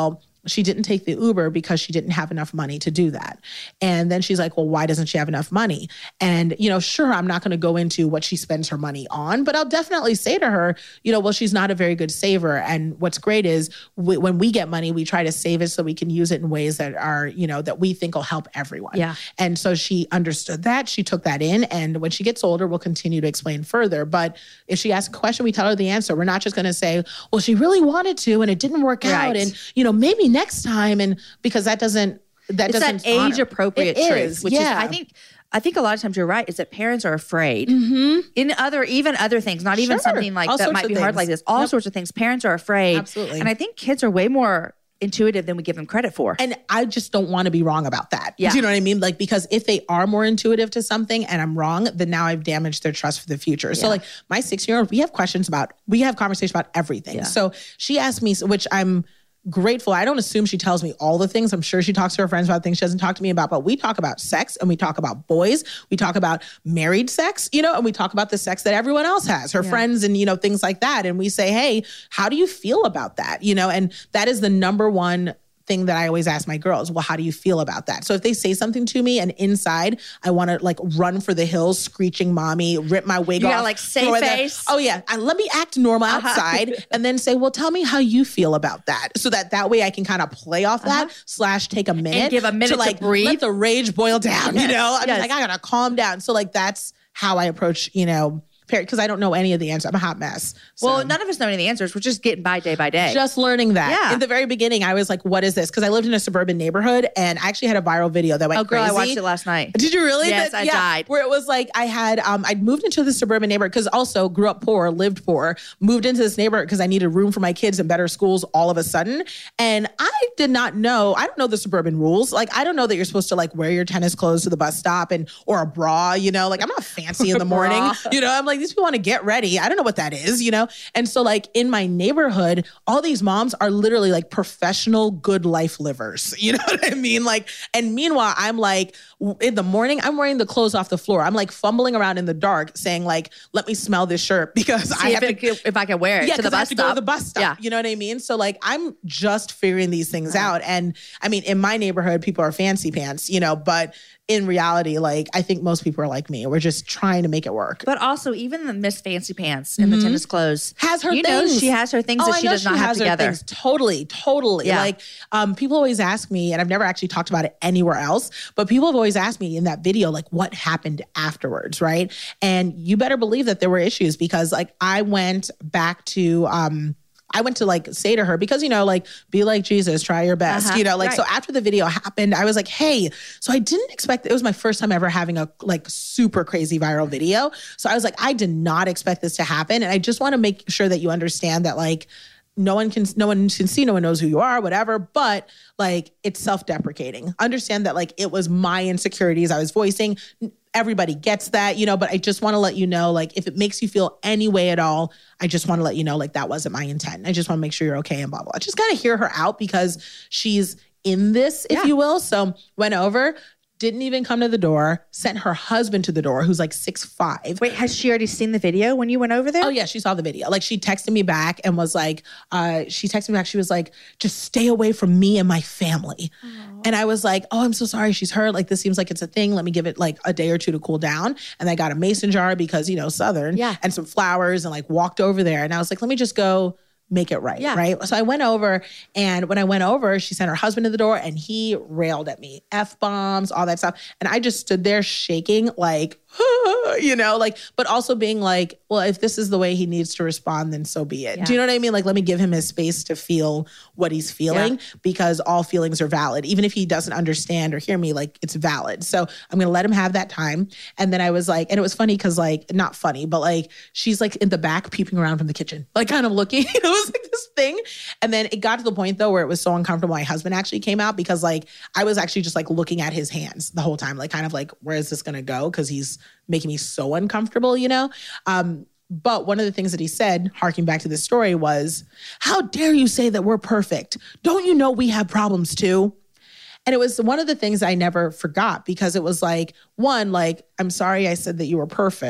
she didn't take the Uber because she didn't have enough money to do that. And then she's like, well, why doesn't she have enough money? And, you know, sure, I'm not going to go into what she spends her money on, but I'll definitely say to her, you know, well, she's not a very good saver. And what's great is we, when we get money, we try to save it so we can use it in ways that are, you know, that we think will help everyone. Yeah. And so she understood that. She took that in. And when she gets older, we'll continue to explain further. But if she asks a question, we tell her the answer. We're not just going to say, well, she really wanted to and it didn't work Right. out. And, you know, maybe next time. And because that doesn't, that It's doesn't that age appropriate It truth, is, which yeah. is, I think, I think a lot of times you're right, is that parents are afraid Mm-hmm. in other, even other things, not even Sure. something like All that sorts might of be hard things. like this. All Yep. sorts of things. Parents are afraid. Absolutely. And I think kids are way more intuitive than we give them credit for. And I just don't want to be wrong about that. Yeah. Do you know what I mean? Like, because if they are more intuitive to something and I'm wrong, then now I've damaged their trust for the future. So Yeah. like my six-year-old, we have questions about, we have conversations about everything. Yeah. So she asked me, which I'm grateful. I don't assume she tells me all the things. I'm sure she talks to her friends about things she doesn't talk to me about, but we talk about sex and we talk about boys. We talk about married sex, you know, and we talk about the sex that everyone else has, her Yeah. friends and, you know, things like that. And we say, hey, how do you feel about that? You know, and that is the number one thing that I always ask my girls. Well, how do you feel about that? So if they say something to me and inside I want to like run for the hills, screeching mommy, rip my wig You off. gotta, like, say throw it there. face. Oh yeah. And let me act normal Uh-huh. outside and then say, well, tell me how you feel about that. So that that way I can kind of play off that slash take a minute. give a minute to like breathe. let the rage boil down, you Yes, know? I'm yes. like, I gotta calm down. So like, that's how I approach, you know, because I don't know any of the answers. I'm a hot mess. So. Well, none of us know any of the answers. We're just getting by day by day. Just learning that. Yeah. In the very beginning, I was like, what is this? Because I lived in a suburban neighborhood and I actually had a viral video that went oh, girl, crazy. I watched it last night. Did you really? Yes, That- I yeah, died. Where it was like I had, um, I'd moved into the suburban neighborhood because also grew up poor, lived poor, moved into this neighborhood because I needed room for my kids and better schools all of a sudden. And I did not know, I don't know the suburban rules. Like, I don't know that you're supposed to like wear your tennis clothes to the bus stop and, or a bra, you know, like I'm not fancy in the morning, Bra. you know, I'm like, these people want to get ready. I don't know what that is, you know? And so like in my neighborhood, all these moms are literally like professional good life livers. You know what I mean? Like, and meanwhile, I'm like, w- in the morning, I'm wearing the clothes off the floor. I'm like fumbling around in the dark saying like, let me smell this shirt because I See have if, to it, if I can wear it yeah, to the because I have bus to stop. go to the bus stop. Yeah. You know what I mean? So like I'm just figuring these things out. And I mean, in my neighborhood, people are fancy pants, you know, but in reality, like I think most people are like me. We're just trying to make it work. But also, even the Miss Fancy Pants in the tennis clothes Has her you things. know she has her things Oh, that I she know does not have has her together. things. Totally, totally. Yeah. Like um, people always ask me, and I've never actually talked about it anywhere else, but people have always asked me in that video, like what happened afterwards, right? And you better believe that there were issues because like I went back to um I went to like say to her, because, you know, like be like Jesus, try your best, Uh-huh. you know, like, Right. so after the video happened, I was like, hey, so I didn't expect, it was my first time ever having a like super crazy viral video. So I was like, I did not expect this to happen. And I just want to make sure that you understand that like, no one can, no one can see, no one knows who you are, whatever. But like, it's self-deprecating. Understand that like, it was my insecurities I was voicing. Everybody gets that, you know, but I just want to let you know, like, if it makes you feel any way at all, I just want to let you know, like, that wasn't my intent. I just want to make sure you're okay and blah, blah, blah. Just got to hear her out because she's in this, if Yeah. you will. So went over, didn't even come to the door, sent her husband to the door, who's like six five. Wait, has she already seen the video when you went over there? Oh yeah, she saw the video. Like she texted me back and was like, uh, she texted me back. She was like, just stay away from me and my family. And I was like, oh, I'm so sorry. She's hurt. Like this seems like it's a thing. Let me give it like a day or two to cool down. And I got a mason jar because, you know, Southern Yeah. and some flowers and like walked over there. And I was like, let me just go make it right. Yeah. Right. So I went over and when I went over, she sent her husband to the door and he railed at me, F-bombs, all that stuff. And I just stood there shaking like, you know, like, but also being like, well, if this is the way he needs to respond, then so be it. Yeah. Do you know what I mean? Like, let me give him his space to feel what he's feeling Yeah. because all feelings are valid. Even if he doesn't understand or hear me, like it's valid. So I'm going to let him have that time. And then I was like, and it was funny because like, not funny, but like, she's like in the back peeping around from the kitchen, like kind of looking. It was like this thing. And then it got to the point though, where it was so uncomfortable. My husband actually came out because like, I was actually just like looking at his hands the whole time, like kind of like, where is this going to go? Cause he's making me so uncomfortable, you know? Um, but one of the things that he said, harking back to this story, was, how dare you say that we're perfect? Don't you know we have problems too? And it was one of the things I never forgot because it was like, one, like, I'm sorry I said that you were perfect.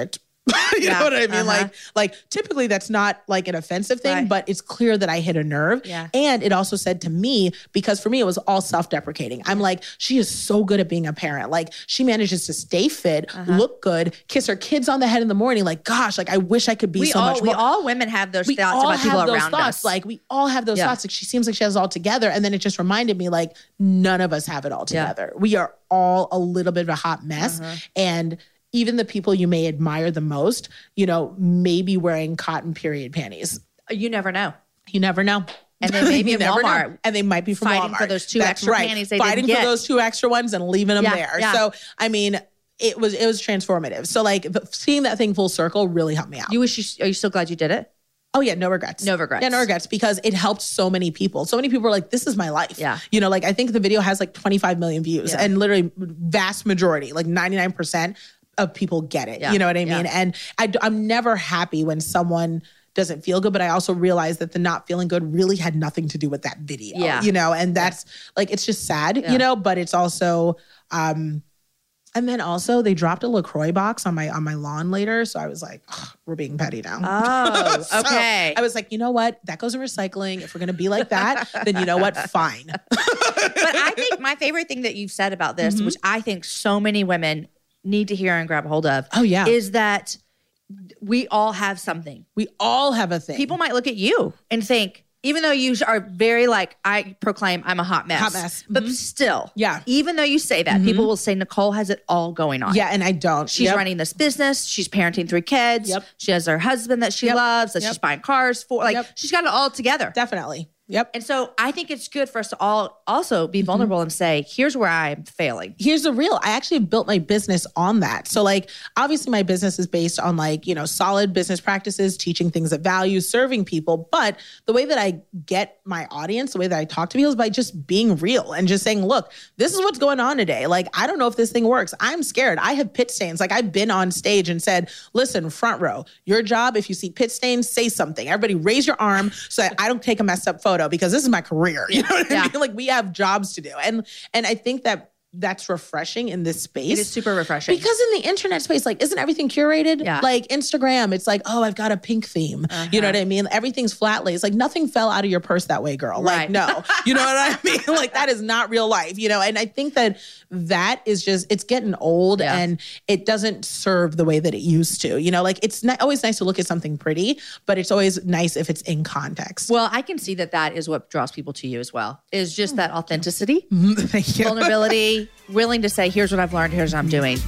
you Yeah. know what I mean? Uh-huh. Like, like typically that's not like an offensive thing, Right. but it's clear that I hit a nerve. Yeah. And it also said to me, because for me, it was all self-deprecating. I'm like, she is so good at being a parent. Like she manages to stay fit, Uh-huh. look good, kiss her kids on the head in the morning. Like, gosh, like I wish I could be We so all, much we more. all women have those we thoughts all about people have those around thoughts. us. Like we all have those Yeah. thoughts. Like she seems like she has it all together. And then it just reminded me like none of us have it all together. We are all a little bit of a hot mess. Uh-huh. And even the people you may admire the most, you know, may be wearing cotton period panties. you never know. You never know. And they may be You in never know. Walmart And they might be from fighting Walmart. for those two That's extra right. panties they fighting didn't for get. those two extra ones and leaving them Yeah, there. yeah. So, I mean, it was it was transformative. So like the, seeing that thing full circle really helped me out. You wish you, are you still glad you did it? Oh yeah, no regrets. No regrets. Yeah, no regrets because it helped so many people. So many people were like, this is my life. Yeah. You know, like I think the video has like twenty-five million views Yeah. and literally vast majority, like ninety-nine percent of people get it. Yeah. You know what I Yeah. mean? And I, I'm never happy when someone doesn't feel good, but I also realize that the not feeling good really had nothing to do with that video. Yeah. You know, and that's like, it's just sad, Yeah. you know, but it's also, um, and then also they dropped a LaCroix box on my on my lawn later. So I was like, ugh, we're being petty now. Oh, So okay. I was like, you know what? That goes in recycling. If we're going to be like that, then you know what? Fine. But I think my favorite thing that you've said about this, Mm-hmm. which I think so many women need to hear and grab a hold of, Oh, yeah. is that we all have something. We all have a thing. People might look at you and think, even though you are very like, I proclaim I'm a hot mess. Hot mess. But still, Yeah. even though you say that, people will say, Nicole has it all going on. Yeah, and I don't. She's Yep. running this business. She's parenting three kids. Yep. She has her husband that she Yep. loves, that Yep. she's buying cars for. Like, Yep. she's got it all together. Definitely. Yep. And so I think it's good for us to all also Mm-hmm. be vulnerable and say, here's where I'm failing. Here's the real. I actually built my business on that. So like, obviously my business is based on like, you know, solid business practices, teaching things that value, serving people. But the way that I get my audience, the way that I talk to people is by just being real and just saying, look, this is what's going on today. Like, I don't know if this thing works. I'm scared. I have pit stains. Like I've been on stage and said, listen, front row, your job, if you see pit stains, say something. Everybody raise your arm so that I don't take a messed up photo because this is my career. You know what I Yeah. mean? Like we have jobs to do. And and I think that that's refreshing in this space. It is super refreshing. Because in the internet space, like, isn't everything curated? Yeah. Like Instagram, it's like, oh, I've got a pink theme. Uh-huh. You know what I mean? Everything's flat lays. Like nothing fell out of your purse that way, girl. Right. Like, no. You know what I mean? Like that is not real life, you know? And I think that that is just, it's getting old Yeah. and it doesn't serve the way that it used to. You know, like it's not always nice to look at something pretty, but it's always nice if it's in context. Well, I can see that that is what draws people to you as well, is just that authenticity, Thank you. vulnerability, willing to say, here's what I've learned, here's what I'm doing.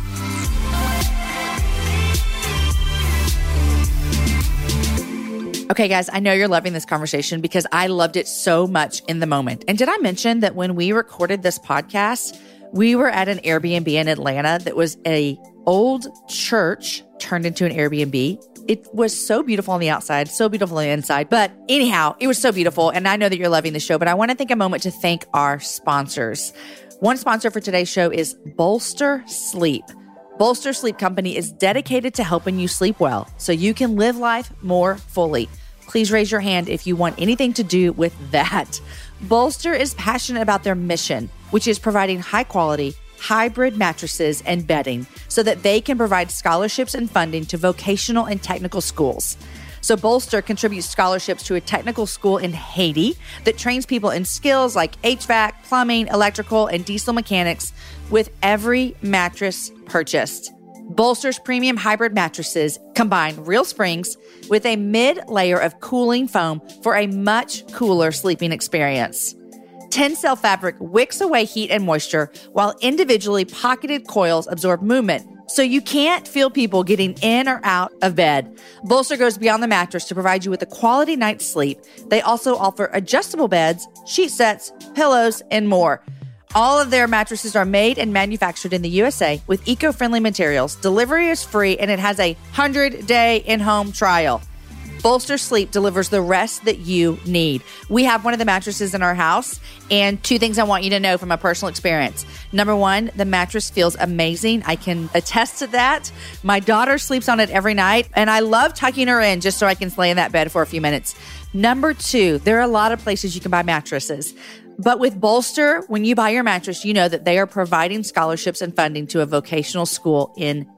Okay, guys, I know you're loving this conversation because I loved it so much in the moment. And did I mention that when we recorded this podcast, we were at an Airbnb in Atlanta that was a old church turned into an Airbnb. It was so beautiful on the outside, so beautiful on the inside. But anyhow, it was so beautiful. And I know that you're loving the show, but I want to take a moment to thank our sponsors. One sponsor for today's show is Bolster Sleep. Bolster Sleep Company is dedicated to helping you sleep well so you can live life more fully. Please raise your hand if you want anything to do with that. Bolster is passionate about their mission, which is providing high quality, hybrid mattresses and bedding so that they can provide scholarships and funding to vocational and technical schools. So Bolster contributes scholarships to a technical school in Haiti that trains people in skills like H V A C, plumbing, electrical, and diesel mechanics with every mattress purchased. Bolster's premium hybrid mattresses combine real springs with a mid-layer of cooling foam for a much cooler sleeping experience. Tencel fabric wicks away heat and moisture, while individually pocketed coils absorb movement, so you can't feel people getting in or out of bed. Bolster goes beyond the mattress to provide you with a quality night's sleep. They also offer adjustable beds, sheet sets, pillows, and more. All of their mattresses are made and manufactured in the U S A with eco-friendly materials. Delivery is free, and it has a one hundred day in-home trial. Bolster Sleep delivers the rest that you need. We have one of the mattresses in our house, and two things I want you to know from a personal experience. Number one, the mattress feels amazing. I can attest to that. My daughter sleeps on it every night, and I love tucking her in just so I can lay in that bed for a few minutes. Number two, there are a lot of places you can buy mattresses. But with Bolster, when you buy your mattress, you know that they are providing scholarships and funding to a vocational school in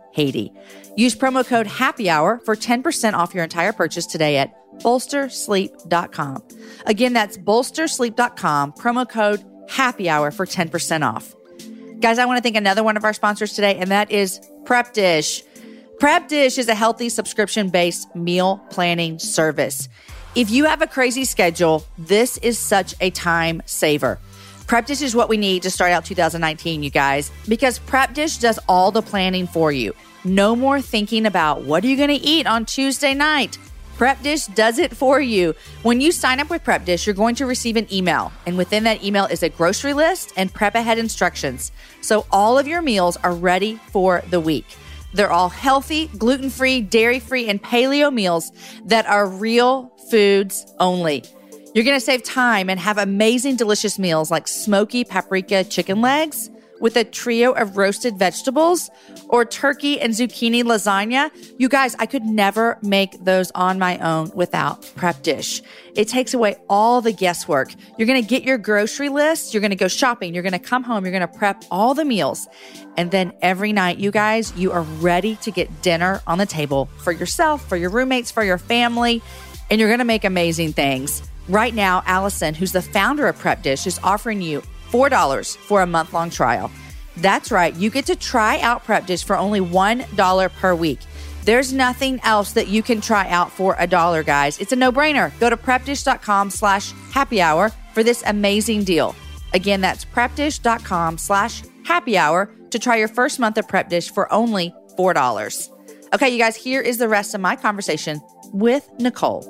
Haiti. Use promo code HAPPYHOUR for ten percent off your entire purchase today at bolster sleep dot com. Again, that's bolster sleep dot com, promo code HAPPYHOUR for ten percent off. Guys, I want to thank another one of our sponsors today, and that is Prep Dish. Prep Dish is a healthy subscription-based meal planning service. If you have a crazy schedule, this is such a time saver. Prep Dish is what we need to start out two thousand nineteen, you guys, because Prep Dish does all the planning for you. No more thinking about what are you going to eat on Tuesday night. Prep Dish does it for you. When you sign up with Prep Dish, you're going to receive an email, and within that email is a grocery list and prep ahead instructions. So all of your meals are ready for the week. They're all healthy, gluten-free, dairy-free, and paleo meals that are real foods only. You're going to save time and have amazing, delicious meals like smoky paprika chicken legs with a trio of roasted vegetables or turkey and zucchini lasagna. You guys, I could never make those on my own without Prep Dish. It takes away all the guesswork. You're going to get your grocery list. You're going to go shopping. You're going to come home. You're going to prep all the meals. And then every night, you guys, you are ready to get dinner on the table for yourself, for your roommates, for your family, and you're going to make amazing things. Right now, Allison, who's the founder of Prep Dish, is offering you four dollars for a month-long trial. That's right. You get to try out Prep Dish for only one dollar per week. There's nothing else that you can try out for a dollar, guys. It's a no-brainer. Go to prepdish.com slash happy hour for this amazing deal. Again, that's prepdish.com slash happy hour to try your first month of Prep Dish for only four dollars. Okay, you guys, here is the rest of my conversation with Nicole.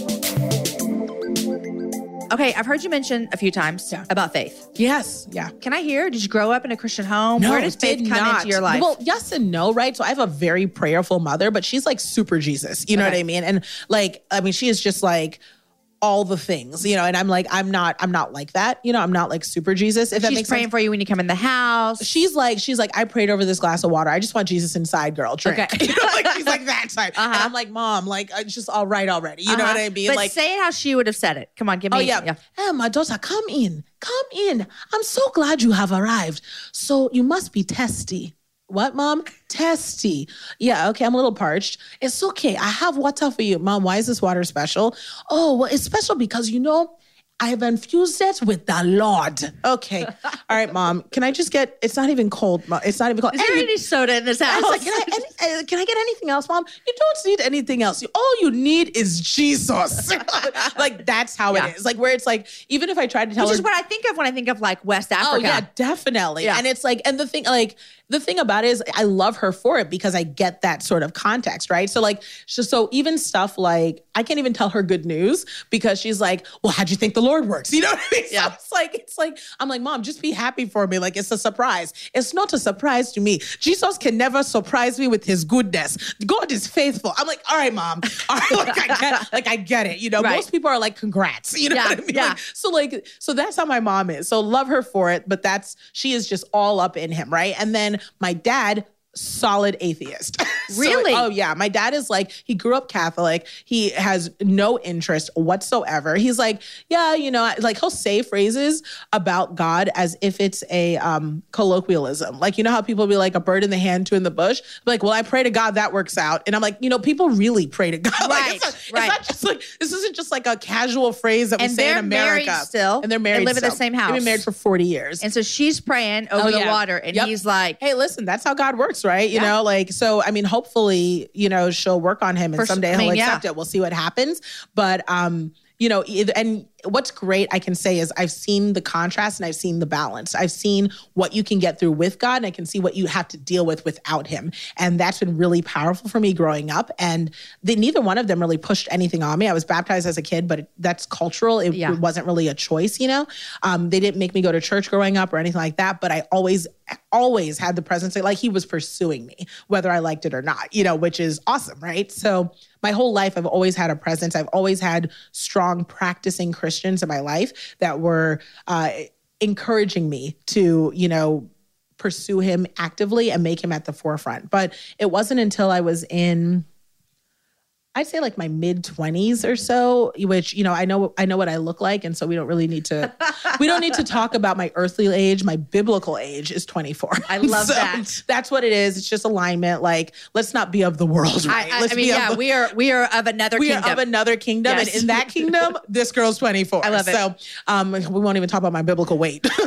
Okay, I've heard you mention a few times Yeah. about faith. Yes. Yeah. Can I hear? Did you grow up in a Christian home? Where does faith did come not. into your life? Well, yes and no, right? So I have a very prayerful mother, but she's like super Jesus. You know Okay. what I mean? And like, I mean, she is just like all the things, you know, and I'm like, I'm not, I'm not like that. You know, I'm not like super Jesus, if that She's makes praying sense. for you when you come in the house. She's like, she's like, I prayed over this glass of water. I just want Jesus inside, girl. Drink. Okay. You know, like she's like that type. Uh-huh. And I'm like, Mom, like, it's just all right already. You know Uh-huh. what I mean? But like, say it how she would have said it. Come on, give me. oh yeah. Hey, my daughter, come in, come in. I'm so glad you have arrived. So you must be testy. What, Mom? Testy. Yeah, okay, I'm a little parched. It's okay. I have water for you. Mom, why is this water special? Oh, well, it's special because, you know, I've infused it with the Lord. Okay. All right, Mom. Can I just get, it's not even cold. Mom. It's not even cold. Is there Any- any soda in this I house? was like, can I, any, uh, can I get anything else, Mom? You don't need anything else. You, all you need is Jesus. Like, that's how Yeah. it is. Like, where it's like, even if I tried to tell Which her. is what I think of when I think of like West Africa. Oh yeah, definitely. Yeah. And it's like, and the thing, like, the thing about it is I love her for it because I get that sort of context, right? So like, so, so even stuff like, I can't even tell her good news because she's like, well, how'd you think the Lord works? You know what I mean? Yeah. So it's like, it's like, I'm like, Mom, just be happy for me. Like, it's a surprise. It's not a surprise to me. Jesus can never surprise me with his goodness. God is faithful. I'm like, all right, Mom. All right, like, I get, like, I get it. You know, Right. most people are like, congrats. You know Yeah, what I mean? yeah. Like, so like, so that's how my mom is. So love her for it, but that's, she is just all up in him, right? And then my dad, solid atheist. So, Really? oh yeah. My dad is like, he grew up Catholic. He has no interest whatsoever. He's like, yeah, you know, like he'll say phrases about God as if it's a um, colloquialism. Like, you know how people be like a bird in the hand, two in the bush? Like, well, I pray to God that works out. And I'm like, you know, people really pray to God. Like, it's, Right, not, right. it's not just like, this isn't just like a casual phrase that we And say in they're America. married still. And they're married They live in the still. same They've house. been married for forty years. And so she's praying over Oh, the yeah. water, and Yep. he's like, Hey, listen, that's how God works, right? You Yeah. know, like, so, I mean, hopefully, you know, she'll work on him and For s- someday I mean, he'll yeah. accept it. We'll see what happens. But, um, you know, eith- and what's great, I can say, is I've seen the contrast and I've seen the balance. I've seen what you can get through with God, and I can see what you have to deal with without him. And that's been really powerful for me growing up. And they, neither one of them really pushed anything on me. I was baptized as a kid, but it, that's cultural. It, Yeah. it wasn't really a choice, you know? Um, they didn't make me go to church growing up or anything like that, but I always, always had the presence, like he was pursuing me, whether I liked it or not, you know, which is awesome, right? So my whole life, I've always had a presence. I've always had strong practicing Christians in my life that were uh, encouraging me to, you know, pursue him actively and make him at the forefront. But it wasn't until I was in I'd say like my mid twenties or so, which, you know, I know, I know what I look like. And so we don't really need to, we don't need to talk about my earthly age. My biblical age is twenty-four. I love so that. That's what it is. It's just alignment. Like, let's not be of the world, right? I, I, let's I mean, be yeah, of the, we are, we are of another we kingdom. are of another kingdom. Yes. And in that kingdom, this girl's twenty-four. I love it. So um, we won't even talk about my biblical weight. so,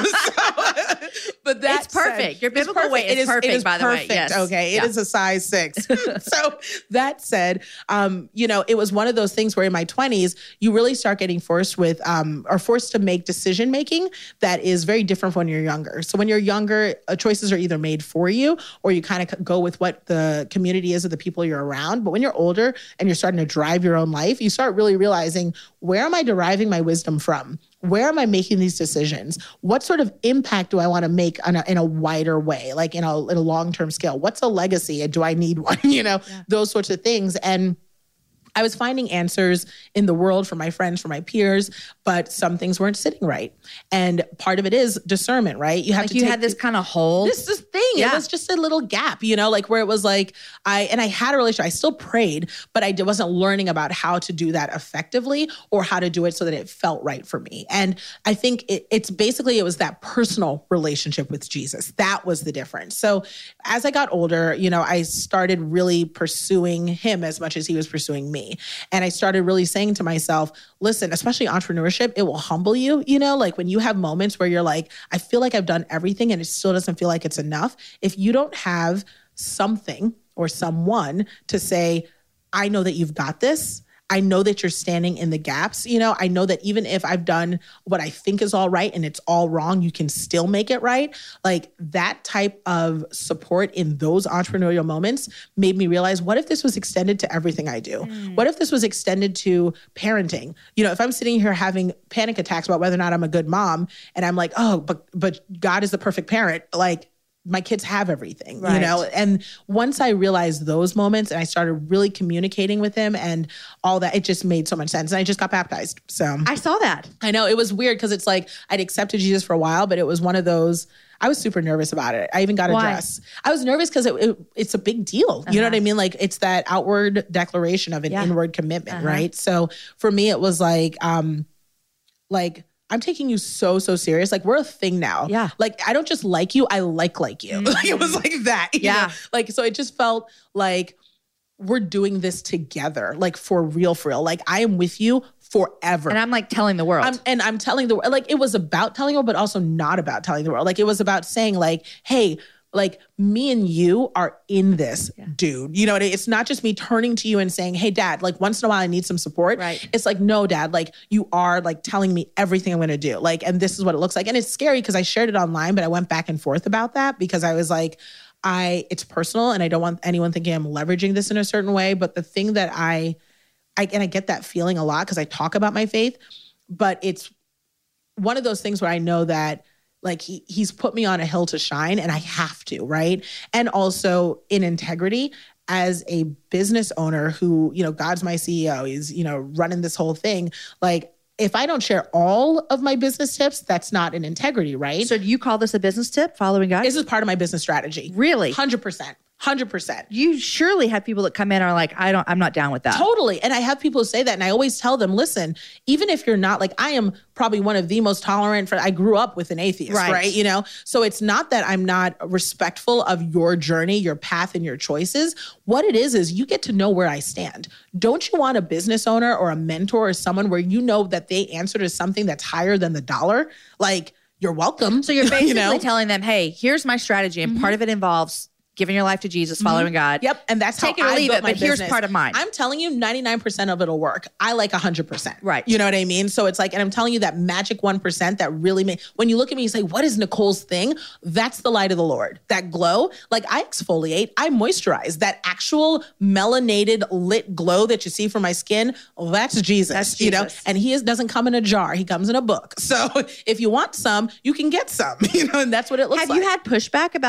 but that's It's perfect. Your biblical perfect. weight is It is perfect, it is by the way. perfect, Yes. Okay. Yeah. It is a size six. So that said, um, you know, it was one of those things where in my twenties, you really start getting forced with um, or forced to make decision making that is very different from when you're younger. So when you're younger, uh, choices are either made for you or you kind of go with what the community is of the people you're around. But when you're older and you're starting to drive your own life, you start really realizing, where am I deriving my wisdom from? Where am I making these decisions? What sort of impact do I want to make on a, in a wider way, like in a, in a long-term scale? What's a legacy? And do I need one? You know, yeah. Those sorts of things. And I was finding answers in the world from my friends, from my peers, but some things weren't sitting right. And part of it is discernment, right? You have like to you take, had this kind of hole. This is the thing. Yeah. It was just a little gap, you know, like where it was like, I, and I had a relationship, I still prayed, but I wasn't learning about how to do that effectively or how to do it so that it felt right for me. And I think it, it's basically, it was that personal relationship with Jesus. That was the difference. So as I got older, you know, I started really pursuing him as much as he was pursuing me. And I started really saying to myself, listen, especially entrepreneurship, it will humble you. You know, like when you have moments where you're like, I feel like I've done everything and it still doesn't feel like it's enough. If you don't have something or someone to say, I know that you've got this. I know that you're standing in the gaps. You know, I know that even if I've done what I think is all right and it's all wrong, you can still make it right. Like that type of support in those entrepreneurial moments made me realize, what if this was extended to everything I do? Mm. What if this was extended to parenting? You know, if I'm sitting here having panic attacks about whether or not I'm a good mom and I'm like, oh, but but God is the perfect parent, like, my kids have everything, right. You know? And once I realized those moments and I started really communicating with him and all that, it just made so much sense. And I just got baptized. So I saw that. I know it was weird because it's like I'd accepted Jesus for a while, but it was one of those, I was super nervous about it. I even got a Why? dress. I was nervous because it, it, it's a big deal. Uh-huh. You know what I mean? Like it's that outward declaration of an yeah. inward commitment, uh-huh. right? So for me, it was like, um, like, I'm taking you so, so serious. Like we're a thing now. Yeah. Like I don't just like you, I like like you. Mm-hmm. Like it was like that. You yeah. know? Like, so it just felt like we're doing this together, like for real, for real. Like I am with you forever. And I'm like telling the world. I'm, and I'm telling the world, like it was about telling the world, but also not about telling the world. Like it was about saying like, hey, like me and you are in this, yeah. dude. You know, it's not just me turning to you and saying, hey, dad, like once in a while I need some support. Right. It's like, no, dad, like you are like telling me everything I'm going to do. Like, and this is what it looks like. And it's scary because I shared it online, but I went back and forth about that because I was like, I, it's personal and I don't want anyone thinking I'm leveraging this in a certain way. But the thing that I, I and I get that feeling a lot because I talk about my faith, but it's one of those things where I know that like he he's put me on a hill to shine and I have to, right? And also in integrity as a business owner who, you know, God's my C E O, he's, you know, running this whole thing. Like if I don't share all of my business tips, that's not an integrity, right? So do you call this a business tip, following God? This is part of my business strategy. Really? one hundred percent. one hundred percent. You surely have people that come in and are like, I don't, I'm not down with that. Totally. And I have people who say that. And I always tell them, listen, even if you're not like, I am probably one of the most tolerant for, I grew up with an atheist, right. right? You know, so it's not that I'm not respectful of your journey, your path and your choices. What it is, is you get to know where I stand. Don't you want a business owner or a mentor or someone where you know that they answer to something that's higher than the dollar? Like, you're welcome. So you're basically you know? telling them, hey, here's my strategy. And mm-hmm. part of it involves giving your life to Jesus, following mm-hmm. God. Yep. And that's Take how it or I leave built it, my but here's business. part of mine. I'm telling you ninety-nine percent of it'll work. I like one hundred percent. Right. You know what I mean? So it's like, and I'm telling you that magic one percent that really make, when you look at me, you say, what is Nicole's thing? That's the light of the Lord. That glow, like I exfoliate, I moisturize. That actual melanated lit glow that you see from my skin, well, that's Jesus, that's you Jesus. know? And he is, doesn't come in a jar. He comes in a book. So if you want some, you can get some, you know, and that's what it looks Have like. you had pushback about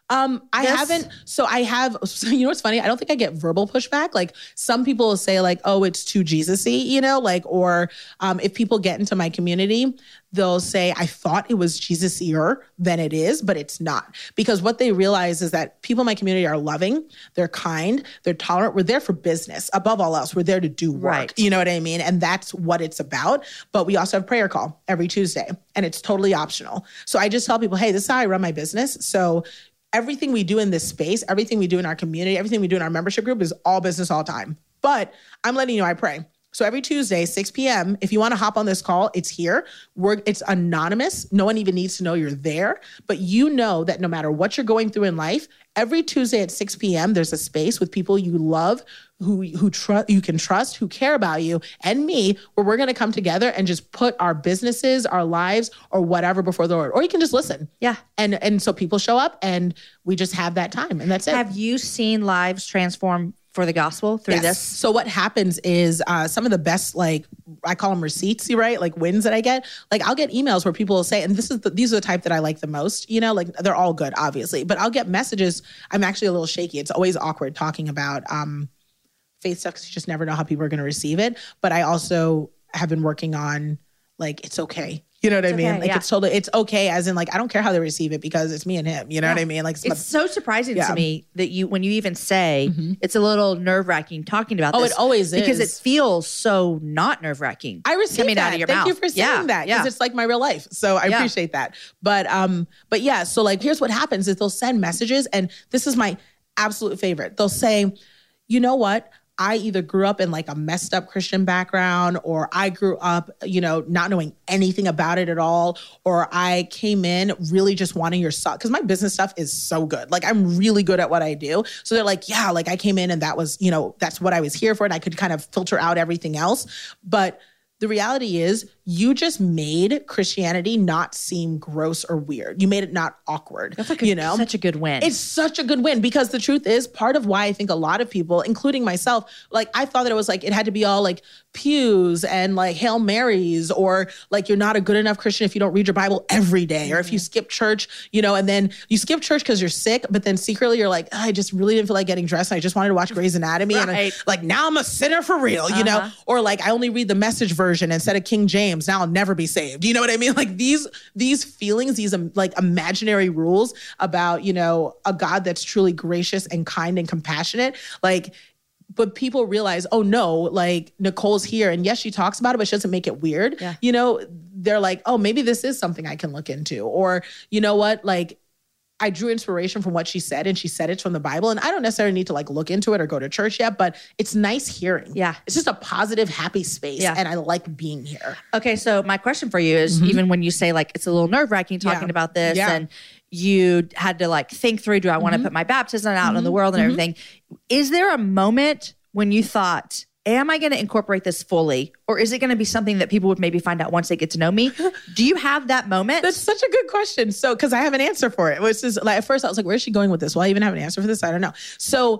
Um, I This- haven't. So I have. So you know what's funny? I don't think I get verbal pushback. Like some people will say, like, "Oh, it's too Jesus-y," you know, like, or um, if people get into my community, they'll say, "I thought it was Jesus-ier than it is, but it's not." Because what they realize is that people in my community are loving, they're kind, they're tolerant. We're there for business. Above all else, we're there to do work. Right. You know what I mean? And that's what it's about. But we also have prayer call every Tuesday, and it's totally optional. So I just tell people, "Hey, this is how I run my business." So everything we do in this space, everything we do in our community, everything we do in our membership group is all business all time. But I'm letting you know I pray. So every Tuesday, six p.m., if you want to hop on this call, it's here. We're, it's anonymous. No one even needs to know you're there. But you know that no matter what you're going through in life, every Tuesday at six p.m., there's a space with people you love, who who tr- you can trust, who care about you, and me, where we're going to come together and just put our businesses, our lives, or whatever before the Lord. Or you can just listen. Yeah. And and so people show up, and we just have that time, and that's it. Have you seen lives transform for the gospel through Yes. this? So what happens is uh, some of the best, like I call them receipts, right? Like wins that I get. Like I'll get emails where people will say, and this is the, these are the type that I like the most. You know, like they're all good, obviously, but I'll get messages. I'm actually a little shaky. It's always awkward talking about um, faith stuff because you just never know how people are going to receive it. But I also have been working on like it's okay. You know what It's I mean? okay, Like yeah. it's totally it's okay. As in, like I don't care how they receive it because it's me and him. You know what I mean? Like It's so surprising Yeah. to me that you, when you even say, it's a little nerve wracking talking about Oh, this. it always because is. it feels so not nerve wracking. I receive coming that. out of your Thank mouth. you for saying Yeah, that because yeah. it's like my real life. So I Yeah. appreciate that. But um, but yeah. So like, here's what happens: is they'll send messages, and this is my absolute favorite. They'll say, "You know what? I either grew up in like a messed up Christian background, or I grew up, you know, not knowing anything about it at all, or I came in really just wanting your stuff." Because my business stuff is so good. Like I'm really good at what I do. So they're like, yeah, like I came in and that was, you know, that's what I was here for. And I could kind of filter out everything else. But the reality is you just made Christianity not seem gross or weird. You made it not awkward. That's like a, you know, such a good win. it's such a good win because the truth is part of why I think a lot of people, including myself, like I thought that it was like, it had to be all like pews and like Hail Marys, or like you're not a good enough Christian if you don't read your Bible every day, or if you skip church, you know, and then you skip church because you're sick, but then secretly you're like, I just really didn't feel like getting dressed. And I just wanted to watch Grey's Anatomy. And I, Right. like now I'm a sinner for real, you know, or like I only read the Message version instead of King James. Now I'll never be saved. You know what I mean? Like these, these feelings, these um, like imaginary rules about, you know, a God that's truly gracious and kind and compassionate. Like, but people realize, oh no, like Nicole's here. And yes, she talks about it, but she doesn't make it weird. Yeah. You know, they're like, oh, maybe this is something I can look into. Or, you know what, like, I drew inspiration from what she said, and she said it's from the Bible. And I don't necessarily need to like look into it or go to church yet, but it's nice hearing. Yeah. It's just a positive, happy space. Yeah. And I like being here. Okay, so my question for you is, even when you say like it's a little nerve wracking talking Mm-hmm. Yeah. about this, Yeah. and you had to like think through, do I want to put my baptism out in the world and everything? Is there a moment when you thought, am I going to incorporate this fully, or is it going to be something that people would maybe find out once they get to know me? Do you have that moment? That's such a good question. So, because I have an answer for it, which is like, at first I was like, where's she going with this? Well, I even have an answer for this. I don't know. So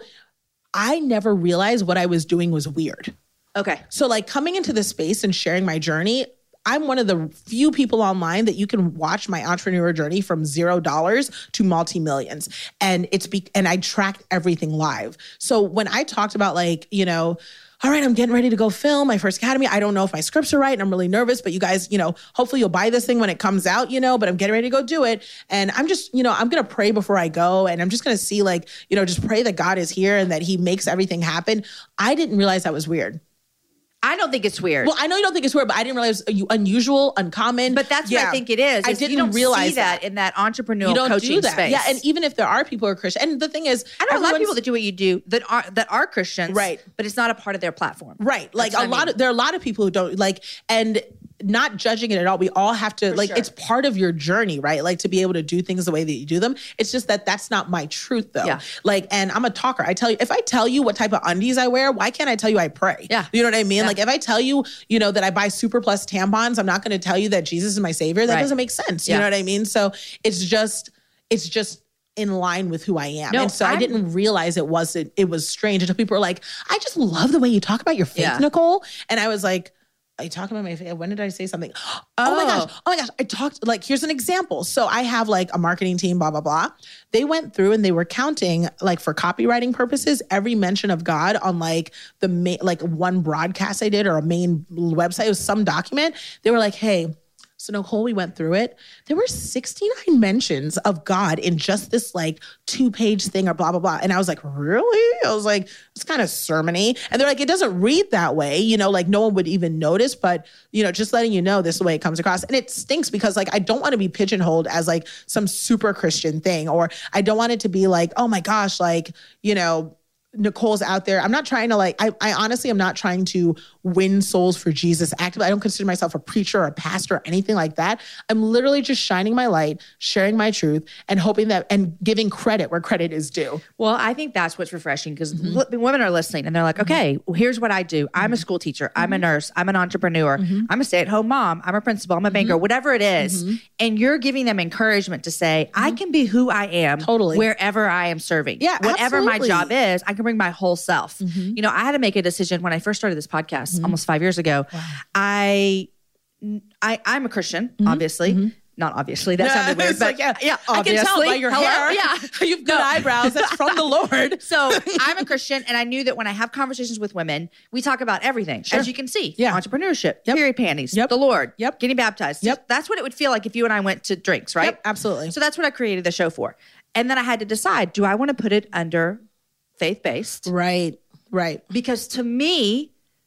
I never realized what I was doing was weird. Okay. So like coming into this space and sharing my journey, I'm one of the few people online that you can watch my entrepreneur journey from zero dollars to multi-millions. And it's be- and I tracked everything live. So when I talked about like, you know, all right, I'm getting ready to go film my first academy. I don't know if my scripts are right and I'm really nervous, but you guys, you know, hopefully you'll buy this thing when it comes out, you know, but I'm getting ready to go do it. And I'm just, you know, I'm going to pray before I go. And I'm just going to see like, you know, just pray that God is here and that he makes everything happen. I didn't realize that was weird. I don't think it's weird. Well, I know you don't think it's weird, but I didn't realize it was unusual, uncommon. But that's what Yeah. I think it is. I is didn't you don't realize see that, in that entrepreneurial you don't coaching do that. space. Yeah, and even if there are people who are Christian, and the thing is, I know a lot of everyone's- people that do what you do that are that are Christians, Right. But it's not a part of their platform, Right. Like That's a what I lot mean. of there are a lot of people who don't like, and not judging it at all. We all have to like sure. it's part of your journey, right? Like to be able to do things the way that you do them. It's just that that's not my truth though. Yeah. Like, and I'm a talker. I tell you, if I tell you what type of undies I wear, why can't I tell you I pray? Yeah. You know what I mean? Yeah. Like if I tell you, you know, that I buy Super Plus tampons, I'm not going to tell you that Jesus is my savior. That Right. doesn't make sense. You Yeah. know what I mean? So it's just, it's just in line with who I am. No, and so I I'm- didn't realize it wasn't, it was strange until people were like, I just love the way you talk about your faith, Yeah. Nicole. And I was like, I talk about my face. When did I say something? Oh. oh my gosh. Oh my gosh. I talked, like, here's an example. So I have like a marketing team, blah, blah, blah. They went through and they were counting, like, for copywriting purposes, every mention of God on like the main, like one broadcast I did or a main website. It was some document. They were like, hey, so Nicole, we went through it. There were sixty-nine mentions of God in just this like two page thing or blah, blah, blah. And I was like, really? I was like, it's kind of sermon-y. And they're like, it doesn't read that way. You know, like no one would even notice, but you know, just letting you know this is the way it comes across. And it stinks because like, I don't want to be pigeonholed as like some super Christian thing, or I don't want it to be like, oh my gosh, like, you know, Nicole's out there. I'm not trying to like, I, I honestly am not trying to win souls for Jesus actively. I don't consider myself a preacher or a pastor or anything like that. I'm literally just shining my light, sharing my truth, and hoping that, and giving credit where credit is due. Well, I think that's what's refreshing because mm-hmm. l- women are listening and they're like, okay, well, here's what I do. I'm a school teacher. I'm mm-hmm. a nurse. I'm an entrepreneur. Mm-hmm. I'm a stay-at-home mom. I'm a principal. I'm a banker, mm-hmm. whatever it is. Mm-hmm. And you're giving them encouragement to say, mm-hmm. I can be who I am totally wherever I am serving. Yeah, whatever absolutely. my job is, I can bring my whole self. Mm-hmm. You know, I had to make a decision when I first started this podcast mm-hmm. almost five years ago. Wow. I, I, I'm a Christian, mm-hmm. obviously. Mm-hmm. Not obviously. That sounded weird, but like, yeah, yeah, obviously. I can tell by your Hello? hair. Yeah, you've got no. eyebrows. That's from the Lord. So I'm a Christian, and I knew that when I have conversations with women, we talk about everything, sure. as you can see. Yeah, entrepreneurship, yep. period panties, yep. the Lord, yep, getting baptized. Yep, that's what it would feel like if you and I went to drinks, right? Yep, absolutely. So that's what I created the show for, and then I had to decide: do I want to put it under faith-based? Right, right. Because to me,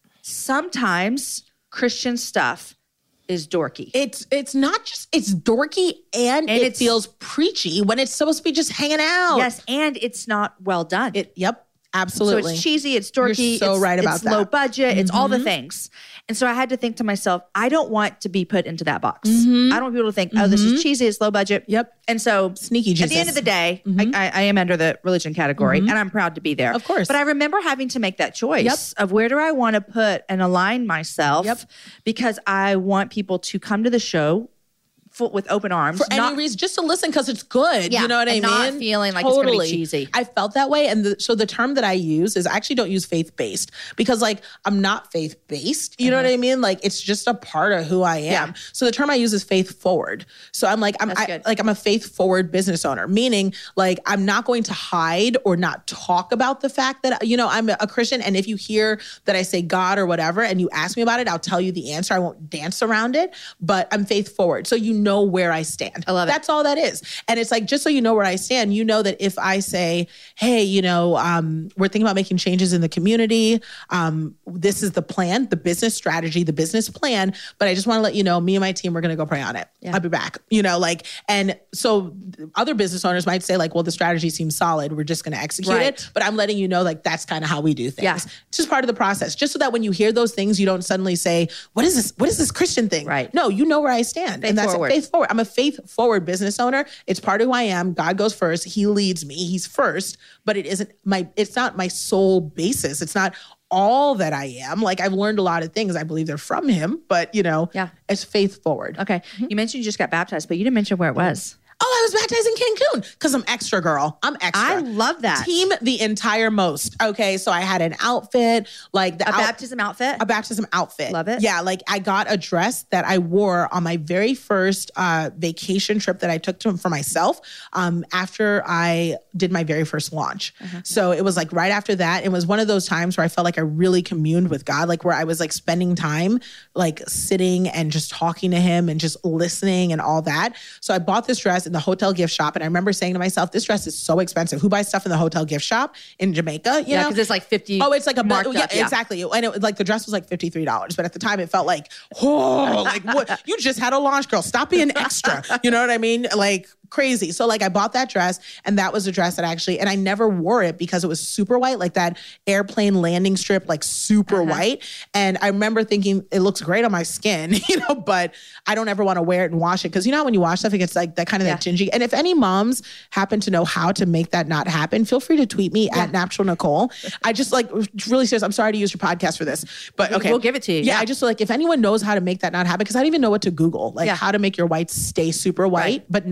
sometimes Christian stuff is dorky. It's it's not just, it's dorky and, and it feels preachy when it's supposed to be just hanging out. Yes, and it's not well done. It, yep, absolutely. So it's cheesy, it's dorky, You're so it's, right about it's that. low budget, mm-hmm. it's all the things. And so I had to think to myself, I don't want to be put into that box. Mm-hmm. I don't want people to think, oh, mm-hmm. this is cheesy, it's low budget. Yep. And so sneaky Jesus. At the end of the day, mm-hmm. I, I am under the religion category mm-hmm. and I'm proud to be there. Of course. But I remember having to make that choice yep. of where do I want to put and align myself yep. because I want people to come to the show full, with open arms. For not, any reason, just to listen because it's good. Yeah, you know what and I not mean? feeling like totally. it's going to be cheesy. I felt that way. And the, so the term that I use is I actually don't use faith-based because like I'm not faith-based. You mm-hmm. know what I mean? Like it's just a part of who I am. Yeah. So the term I use is faith-forward. So I'm like, I'm I, like I'm a faith-forward business owner, meaning like I'm not going to hide or not talk about the fact that, you know, I'm a Christian. And if you hear that I say God or whatever, and you ask me about it, I'll tell you the answer. I won't dance around it, but I'm faith-forward. So you know where I stand. I love it. That's all that is. And it's like, just so you know where I stand, you know that if I say, hey, you know, um, we're thinking about making changes in the community. Um, this is the plan, the business strategy, the business plan. But I just want to let you know, me and my team, we're going to go pray on it. Yeah. I'll be back, you know, like, and so other business owners might say like, well, the strategy seems solid. We're just going to execute right. it. But I'm letting you know, like, that's kind of how we do things. Yeah. It's just part of the process. Just so that when you hear those things, you don't suddenly say, what is this? What is this Christian thing? Right. No, you know where I stand. Faith and that's forward. faith forward. I'm a faith forward business owner. It's part of who I am. God goes first. He leads me. He's first, but it isn't my, it's not my sole basis. It's not all that I am. Like I've learned a lot of things. I believe they're from him, but you know, yeah. it's faith forward. Okay. Mm-hmm. You mentioned you just got baptized, but you didn't mention where it was. Oh, I was baptized in Cancun because I'm extra, girl. I'm extra. I love that. Team the entire most. Okay, so I had an outfit, like the a out- baptism outfit. A baptism outfit. Love it. Yeah, like I got a dress that I wore on my very first uh, vacation trip that I took to for myself um, after I did my very first launch. Uh-huh. So it was like right after that. It was one of those times where I felt like I really communed with God, like where I was like spending time, like sitting and just talking to Him and just listening and all that. So I bought this dress in the hotel gift shop. And I remember saying to myself, this dress is so expensive. Who buys stuff in the hotel gift shop in Jamaica? You yeah, know? because it's like fifty. Oh, it's like a marked yeah, up, yeah, exactly. And it was like the dress was like fifty-three dollars. But at the time it felt like, oh, like what? You just had a launch, girl. Stop being extra. You know what I mean? Like crazy. So like I bought that dress and that was a dress that I actually, and I never wore it because it was super white, like that airplane landing strip, like super uh-huh. white. And I remember thinking it looks great on my skin, you know, but I don't ever want to wear it and wash it. Cause you know, when you wash stuff, it gets like that kind of yeah. that gingy. And if any moms happen to know how to make that not happen, feel free to tweet me yeah. at Natural Nicole. I just like really serious. I'm sorry to use your podcast for this, but okay. We'll give it to you. Yeah. yeah. I just like, if anyone knows how to make that not happen, cause I don't even know what to Google, like yeah. how to make your whites stay super white, right. but not get like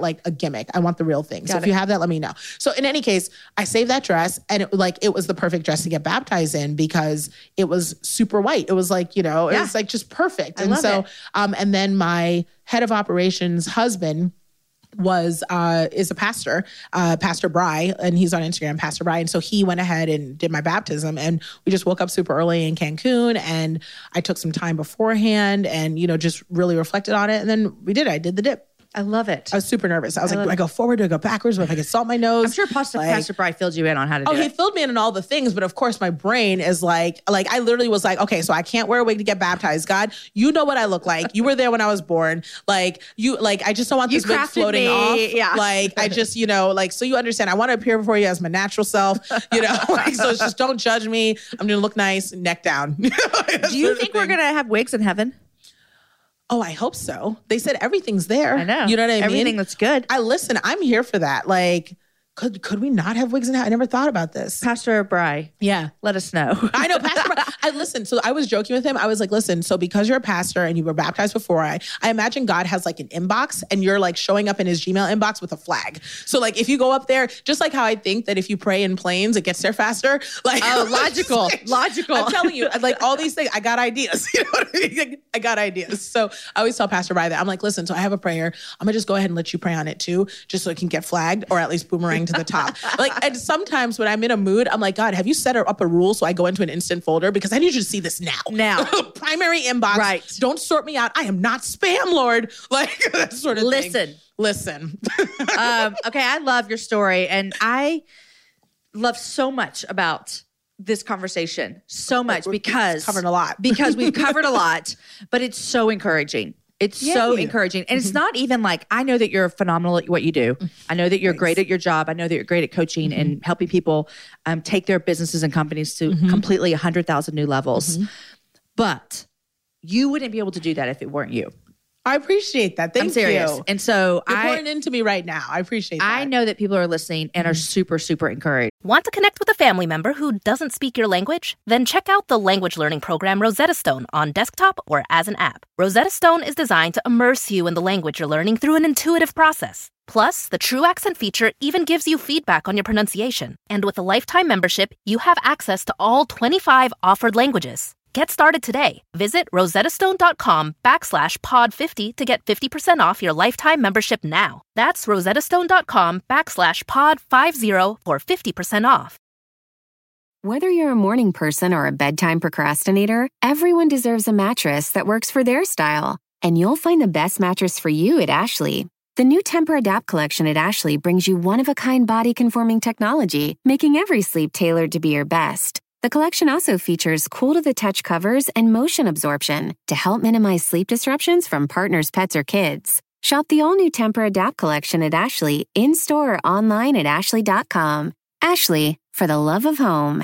like a gimmick. I want the real thing. So Got if it. you have that, let me know. So in any case, I saved that dress, and it like it was the perfect dress to get baptized in because it was super white. It was like, you know, it Yeah. was like just perfect. I and love so, it. um, and then my head of operations husband was uh is a pastor, uh Pastor Bry, and he's on Instagram, Pastor Bry. And so he went ahead and did my baptism, and we just woke up super early in Cancun, and I took some time beforehand and, you know, just really reflected on it. And then we did it. I did the dip. I love it. I was super nervous. I was I like, love do I it. go forward? Do I go backwards? What if I get salt in my nose? I'm sure Pastor, Like- Pastor Bry filled you in on how to Oh, do he it. filled me in on all the things, but of course my brain is like, like I literally was like, okay, so I can't wear a wig to get baptized. God, you know what I look like. You were there when I was born. Like you, like I just don't want You this wig crafted floating me, off. yeah. Like I just, you know, like so you understand. I want to appear before you as my natural self. You know, like so it's just don't judge me. I'm gonna look nice, neck down. Do you think we're going to have wigs in heaven? Oh, I hope so. They said everything's there. I know. You know what I mean? Everything that's good. I listen. I'm here for that. Like, could could we not have wigs in hell? I never thought about this. Pastor Bry, Yeah. let us know. I know, Pastor. Bri- I listen. So I was joking with him. I was like, "Listen. So because you're a pastor and you were baptized before, I I imagine God has like an inbox, and you're like showing up in His Gmail inbox with a flag. So like if you go up there, just like how I think that if you pray in planes, it gets there faster. Like Oh, logical, logical. I'm telling you, like all these things, I got ideas. You know what I mean? I got ideas. So I always tell Pastor Bri that I'm like, listen. So I have a prayer. I'm gonna just go ahead and let you pray on it too, just so it can get flagged or at least boomerang to the top. Like, and sometimes when I'm in a mood, I'm like, God, have you set up a rule so I go into an instant folder? Because I need you to see this now. Now. Primary inbox. Right. Don't sort me out. I am not spam, Lord. Like that sort of Listen. thing. Listen. um, okay, I love your story, and I love so much about this conversation, so much because covered a lot. because we've covered a lot, but it's so encouraging. It's so Yay. encouraging. And it's not even like, I know that you're phenomenal at what you do. I know that you're great at your job. I know that you're great at coaching and helping people um, take their businesses and companies to completely one hundred thousand new levels. But you wouldn't be able to do that if it weren't you. I appreciate that. Thank I'm serious. you. And so You're I, pouring into me right now. I appreciate that. I know that people are listening and are super, super encouraged. Want to connect with a family member who doesn't speak your language? Then check out the language learning program Rosetta Stone on desktop or as an app. Rosetta Stone is designed to immerse you in the language you're learning through an intuitive process. Plus, the True Accent feature even gives you feedback on your pronunciation. And with a lifetime membership, you have access to all twenty-five offered languages. Get started today. Visit rosettastone.com backslash pod 50 to get fifty percent off your lifetime membership now. That's rosettastone.com backslash pod 50 for fifty percent off. Whether you're a morning person or a bedtime procrastinator, everyone deserves a mattress that works for their style. And you'll find the best mattress for you at Ashley. The new Temper-Adapt collection at Ashley brings you one-of-a-kind body-conforming technology, making every sleep tailored to be your best. The collection also features cool-to-the-touch covers and motion absorption to help minimize sleep disruptions from partners, pets, or kids. Shop the all-new Temper-Adapt collection at Ashley, in-store or online at ashley dot com. Ashley, for the love of home.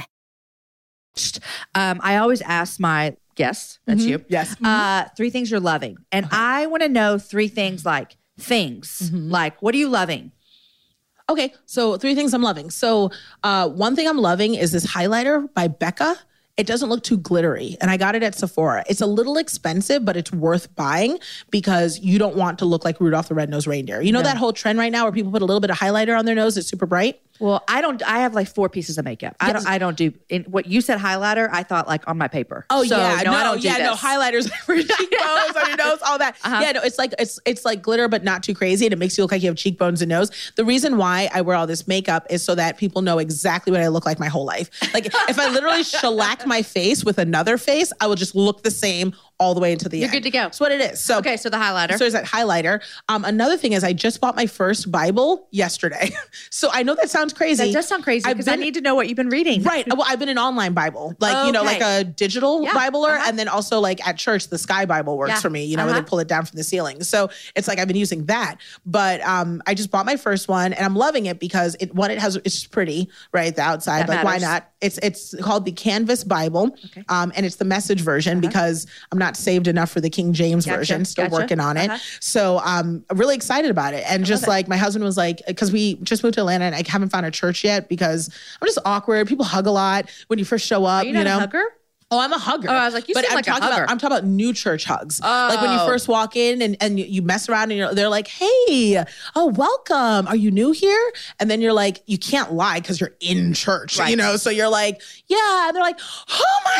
Um, I always ask my guests, that's you, Yes. uh, three things you're loving. And I want to know three things like things, like what are you loving? Okay, so three things I'm loving. So uh, one thing I'm loving is this highlighter by Becca. It doesn't look too glittery, and I got it at Sephora. It's a little expensive, but it's worth buying because you don't want to look like Rudolph the Red-Nosed Reindeer. You know that whole trend right now where people put a little bit of highlighter on their nose that's super bright? Well, I don't, I have like four pieces of makeup. I don't, I don't do, in, what you said highlighter, I thought like on my paper. Oh So, yeah, no, I don't do yeah, no this. highlighters for your cheekbones, on your nose, all that. Uh-huh. Yeah, no, it's like it's it's like glitter, but not too crazy, and it makes you look like you have cheekbones and nose. The reason why I wear all this makeup is so that people know exactly what I look like my whole life. Like if I literally shellac my face with another face, I will just look the same all the way into the You're end. good to go. That's what it is. So Okay, so the highlighter. So there's that highlighter. Um, another thing is I just bought my first Bible yesterday. So I know that sounds crazy. That does sound crazy I've because I been- need to know what you've been reading. Right. Well, I've been an online Bible, like, you know, Okay. like a digital Yeah. Bibler. Uh-huh. And then also like at church, the Sky Bible works Yeah. for me, you know, where Uh-huh. they pull it down from the ceiling. So it's like I've been using that. But um, I just bought my first one and I'm loving it because it one, it has, it's pretty, right? The outside, That like why matters. not? It's it's called the Canvas Bible. Okay. Um, and it's the Message version because I'm not saved enough for the King James Gotcha. version. Still Gotcha. working on it. Uh-huh. So um, I'm really excited about it. And just it. like my husband was like, because we just moved to Atlanta and I haven't found a church yet because I'm just awkward. People hug a lot when you first show up. Are you not know? a hugger? Oh, I'm a hugger. Oh, I was like, you but seem I'm like a talking hugger. about I'm talking about new church hugs. Oh. Like when you first walk in and, and you, you mess around and you're, they're like, hey, oh, welcome. Are you new here? And then you're like, you can't lie because you're in church, Right. you know? So you're like, yeah. And they're like, oh my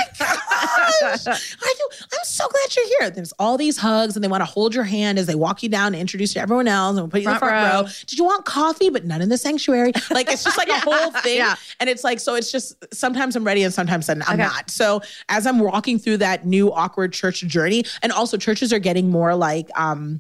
gosh, I do, I'm so glad you're here. There's all these hugs and they want to hold your hand as they walk you down and introduce you to everyone else and put you in the Front front row. row. Did you want coffee? But none in the sanctuary. Like, it's just like a whole thing. Yeah. And it's like, so it's just, sometimes I'm ready and sometimes I'm Okay. not. So as I'm walking through that new awkward church journey, and also churches are getting more like, um,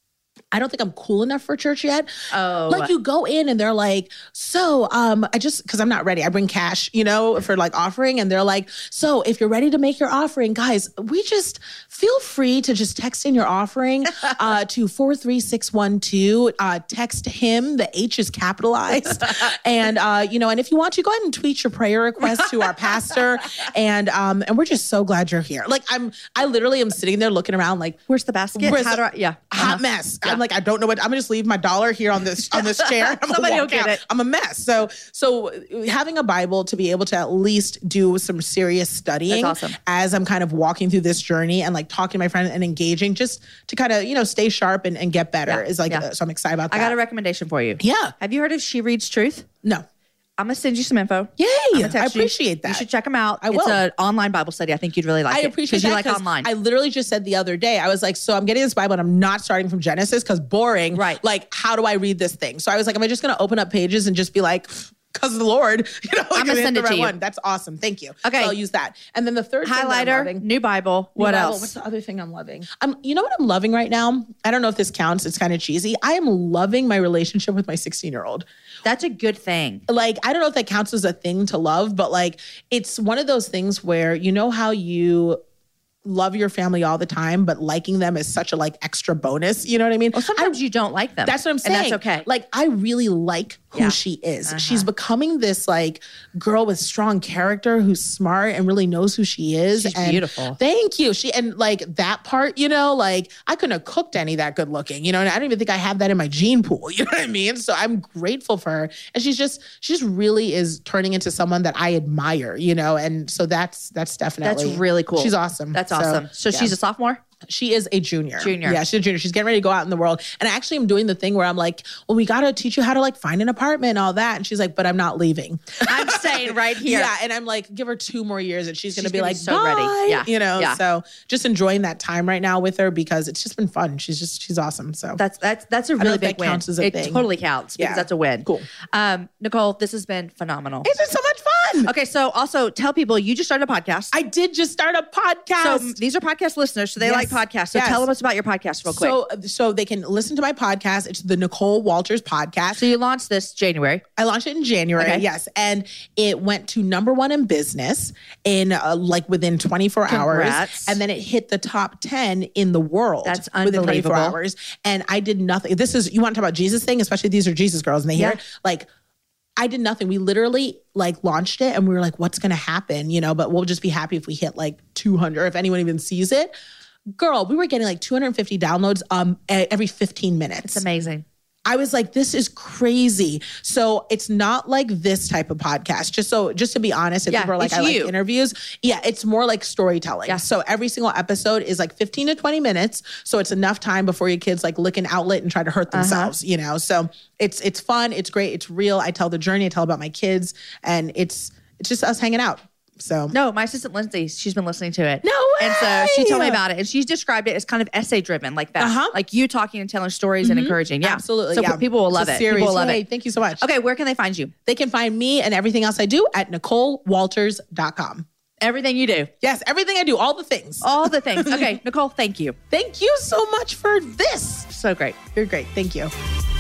I don't think I'm cool enough for church yet. Oh. Like you go in and they're like, so um, I just, cause I'm not ready. I bring cash, you know, for like offering. And they're like, so if you're ready to make your offering, guys, we just feel free to just text in your offering uh, to four three six one two. Uh, text him. The H is capitalized. and, uh, you know, and if you want to, go ahead and tweet your prayer request to our pastor. And, um, and we're just so glad you're here. Like I'm, I literally am sitting there looking around like, Where's the basket? Where's How the- do I, yeah. hot Uh-huh. mess. Yeah. I'm like, I don't know what, I'm gonna just leave my dollar here on this, on this chair. I'm gonna Somebody will walk get out. it. I'm a mess. So, so having a Bible to be able to at least do some serious studying That's awesome. as I'm kind of walking through this journey and like talking to my friend and engaging just to kind of, you know, stay sharp and, and get better Yeah. is like, Yeah. uh, so I'm excited about that. I got a recommendation for you. Yeah. Have you heard of She Reads Truth? No. I'm going to send you some info. Yay. I'm gonna text I appreciate you. that. You should check them out. I It's will. an online Bible study. I think you'd really like I it. appreciate Because that. you like 'cause online. I literally just said the other day, I was like, so I'm getting this Bible and I'm not starting from Genesis because boring. Right. Like, how do I read this thing? So I was like, am I just going to open up pages and just be like, because of the Lord, you know, like I'm gonna hit send the it to right you. one. That's awesome. Thank you. Okay. So I'll use that. And then the third thing that I'm Highlighter, loving- new Bible. New What Bible. else? What's the other thing I'm loving? Um, you know what I'm loving right now? I don't know if this counts. It's kind of cheesy. I am loving my relationship with my sixteen year old. That's a good thing. Like, I don't know if that counts as a thing to love, but like, it's one of those things where, you know how you love your family all the time, but liking them is such a like extra bonus. You know what I mean? Well, sometimes you don't like them. That's what I'm saying. And that's okay. Like, I really like who Yeah. she is. Uh-huh. She's becoming this like girl with strong character who's smart and really knows who she is. She's and beautiful. Thank you. She and like that part, you know, like I couldn't have cooked any that good looking, you know, and I don't even think I have that in my gene pool. You know what I mean? So I'm grateful for her. And she's just, she just really is turning into someone that I admire, you know, and so that's that's definitely That's really cool. She's awesome. That's awesome. So, yeah. she's a sophomore? She is a junior. Junior. Yeah, she's a junior. She's getting ready to go out in the world. And I actually am doing the thing where I'm like, well, we got to teach you how to like find an apartment and all that. And she's like, but I'm not leaving. I'm staying right here. Yeah. And I'm like, give her two more years and she's going to She's be gonna like, be so bye. ready. Yeah. You know, Yeah. so just enjoying that time right now with her because it's just been fun. She's just, she's awesome. So That's that's that's a don't know really if that big win. counts as a it thing. totally counts because Yeah. that's a win. Cool. Um, Nicole, this has been phenomenal. it's been so much fun. Okay, so also tell people you just started a podcast. I did just start a podcast. so m- these are podcast listeners, so they Yes. like podcasts. So Yes. tell them us about your podcast real quick. So, so they can listen to my podcast. It's the Nicole Walters podcast. So you launched this January. I launched it in January, Okay. yes, and it went to number one in business in uh, like within twenty-four Congrats. hours, and then it hit the top ten in the world. That's within twenty-four unbelievable. hours. And I did nothing. This is you want to talk about Jesus thing, especially these are Jesus girls, and they hear Yeah. it like. I did nothing. We literally like launched it and we were like, what's going to happen? You know, but we'll just be happy if we hit like two hundred, if anyone even sees it. Girl, we were getting like two hundred fifty downloads um e- every fifteen minutes. It's amazing. I was like, this is crazy. So it's not like this type of podcast. Just so, just to be honest, if Yeah, people are like, it's I like you. interviews. Yeah, it's more like storytelling. Yeah. So every single episode is like fifteen to twenty minutes. So it's enough time before your kids like lick an outlet and try to hurt themselves, you know? So it's, it's fun. It's great. It's real. I tell the journey. I tell about my kids and it's, it's just us hanging out. So No, my assistant Lindsay, she's been listening to it. No And so she told me way! about it, and she's described it as kind of essay driven, like that, Uh-huh. like you talking and telling stories and encouraging. Yeah, absolutely. So yeah. people will It's love a it. series. People will love Yay, it. Thank you so much. Okay, where can they find you? They can find me and everything else I do at Nicole Walters dot com. Everything you do, Yes, everything I do, all the things. all the things. Okay, Nicole, thank you. Thank you so much for this. So great. You're great. Thank you.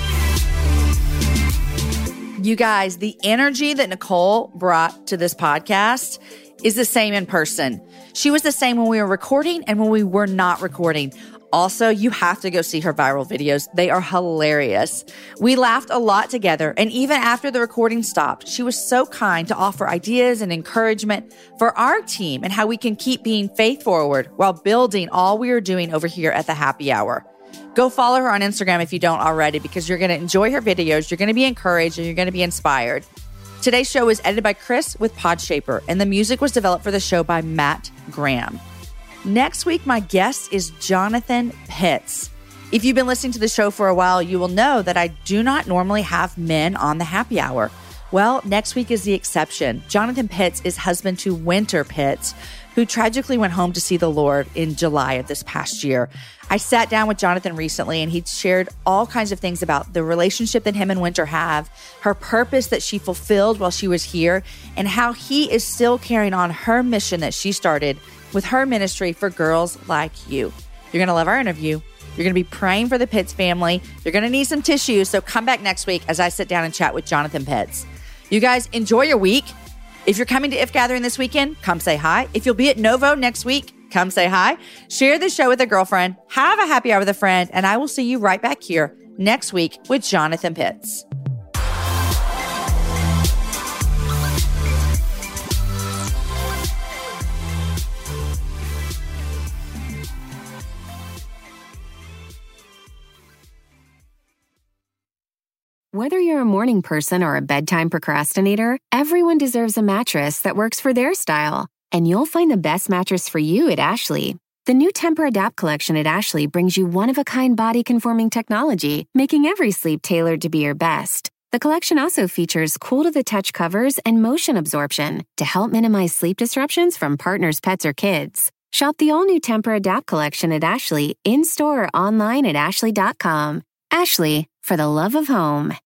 You guys, the energy that Nicole brought to this podcast is the same in person. She was the same when we were recording and when we were not recording. Also, you have to go see her viral videos. They are hilarious. We laughed a lot together, and even after the recording stopped, she was so kind to offer ideas and encouragement for our team and how we can keep being faith forward while building all we are doing over here at the Happy Hour. Go follow her on Instagram if you don't already, because you're going to enjoy her videos, you're going to be encouraged, and you're going to be inspired. Today's show is edited by Chris with Podshaper, and the music was developed for the show by Matt Graham. Next week, my guest is Jonathan Pitts. If you've been listening to the show for a while, you will know that I do not normally have men on the happy hour. Well, next week is the exception. Jonathan Pitts is husband to Winter Pitts, who tragically went home to see the Lord in July of this past year. I sat down with Jonathan recently, and he shared all kinds of things about the relationship that him and Winter have, her purpose that she fulfilled while she was here, and how he is still carrying on her mission that she started with her ministry for girls like you. You're going to love our interview. You're going to be praying for the Pitts family. You're going to need some tissues, so come back next week as I sit down and chat with Jonathan Pitts. You guys enjoy your week. If you're coming to If Gathering this weekend, come say hi. If you'll be at Novo next week, come say hi. Share the show with a girlfriend. Have a happy hour with a friend. And I will see you right back here next week with Jonathan Pitts. Whether you're a morning person or a bedtime procrastinator, everyone deserves a mattress that works for their style. And you'll find the best mattress for you at Ashley. The new Tempur-Adapt collection at Ashley brings you one-of-a-kind body-conforming technology, making every sleep tailored to be your best. The collection also features cool-to-the-touch covers and motion absorption to help minimize sleep disruptions from partners, pets, or kids. Shop the all-new Tempur-Adapt collection at Ashley, in-store or online at ashley dot com. Ashley, for the love of home.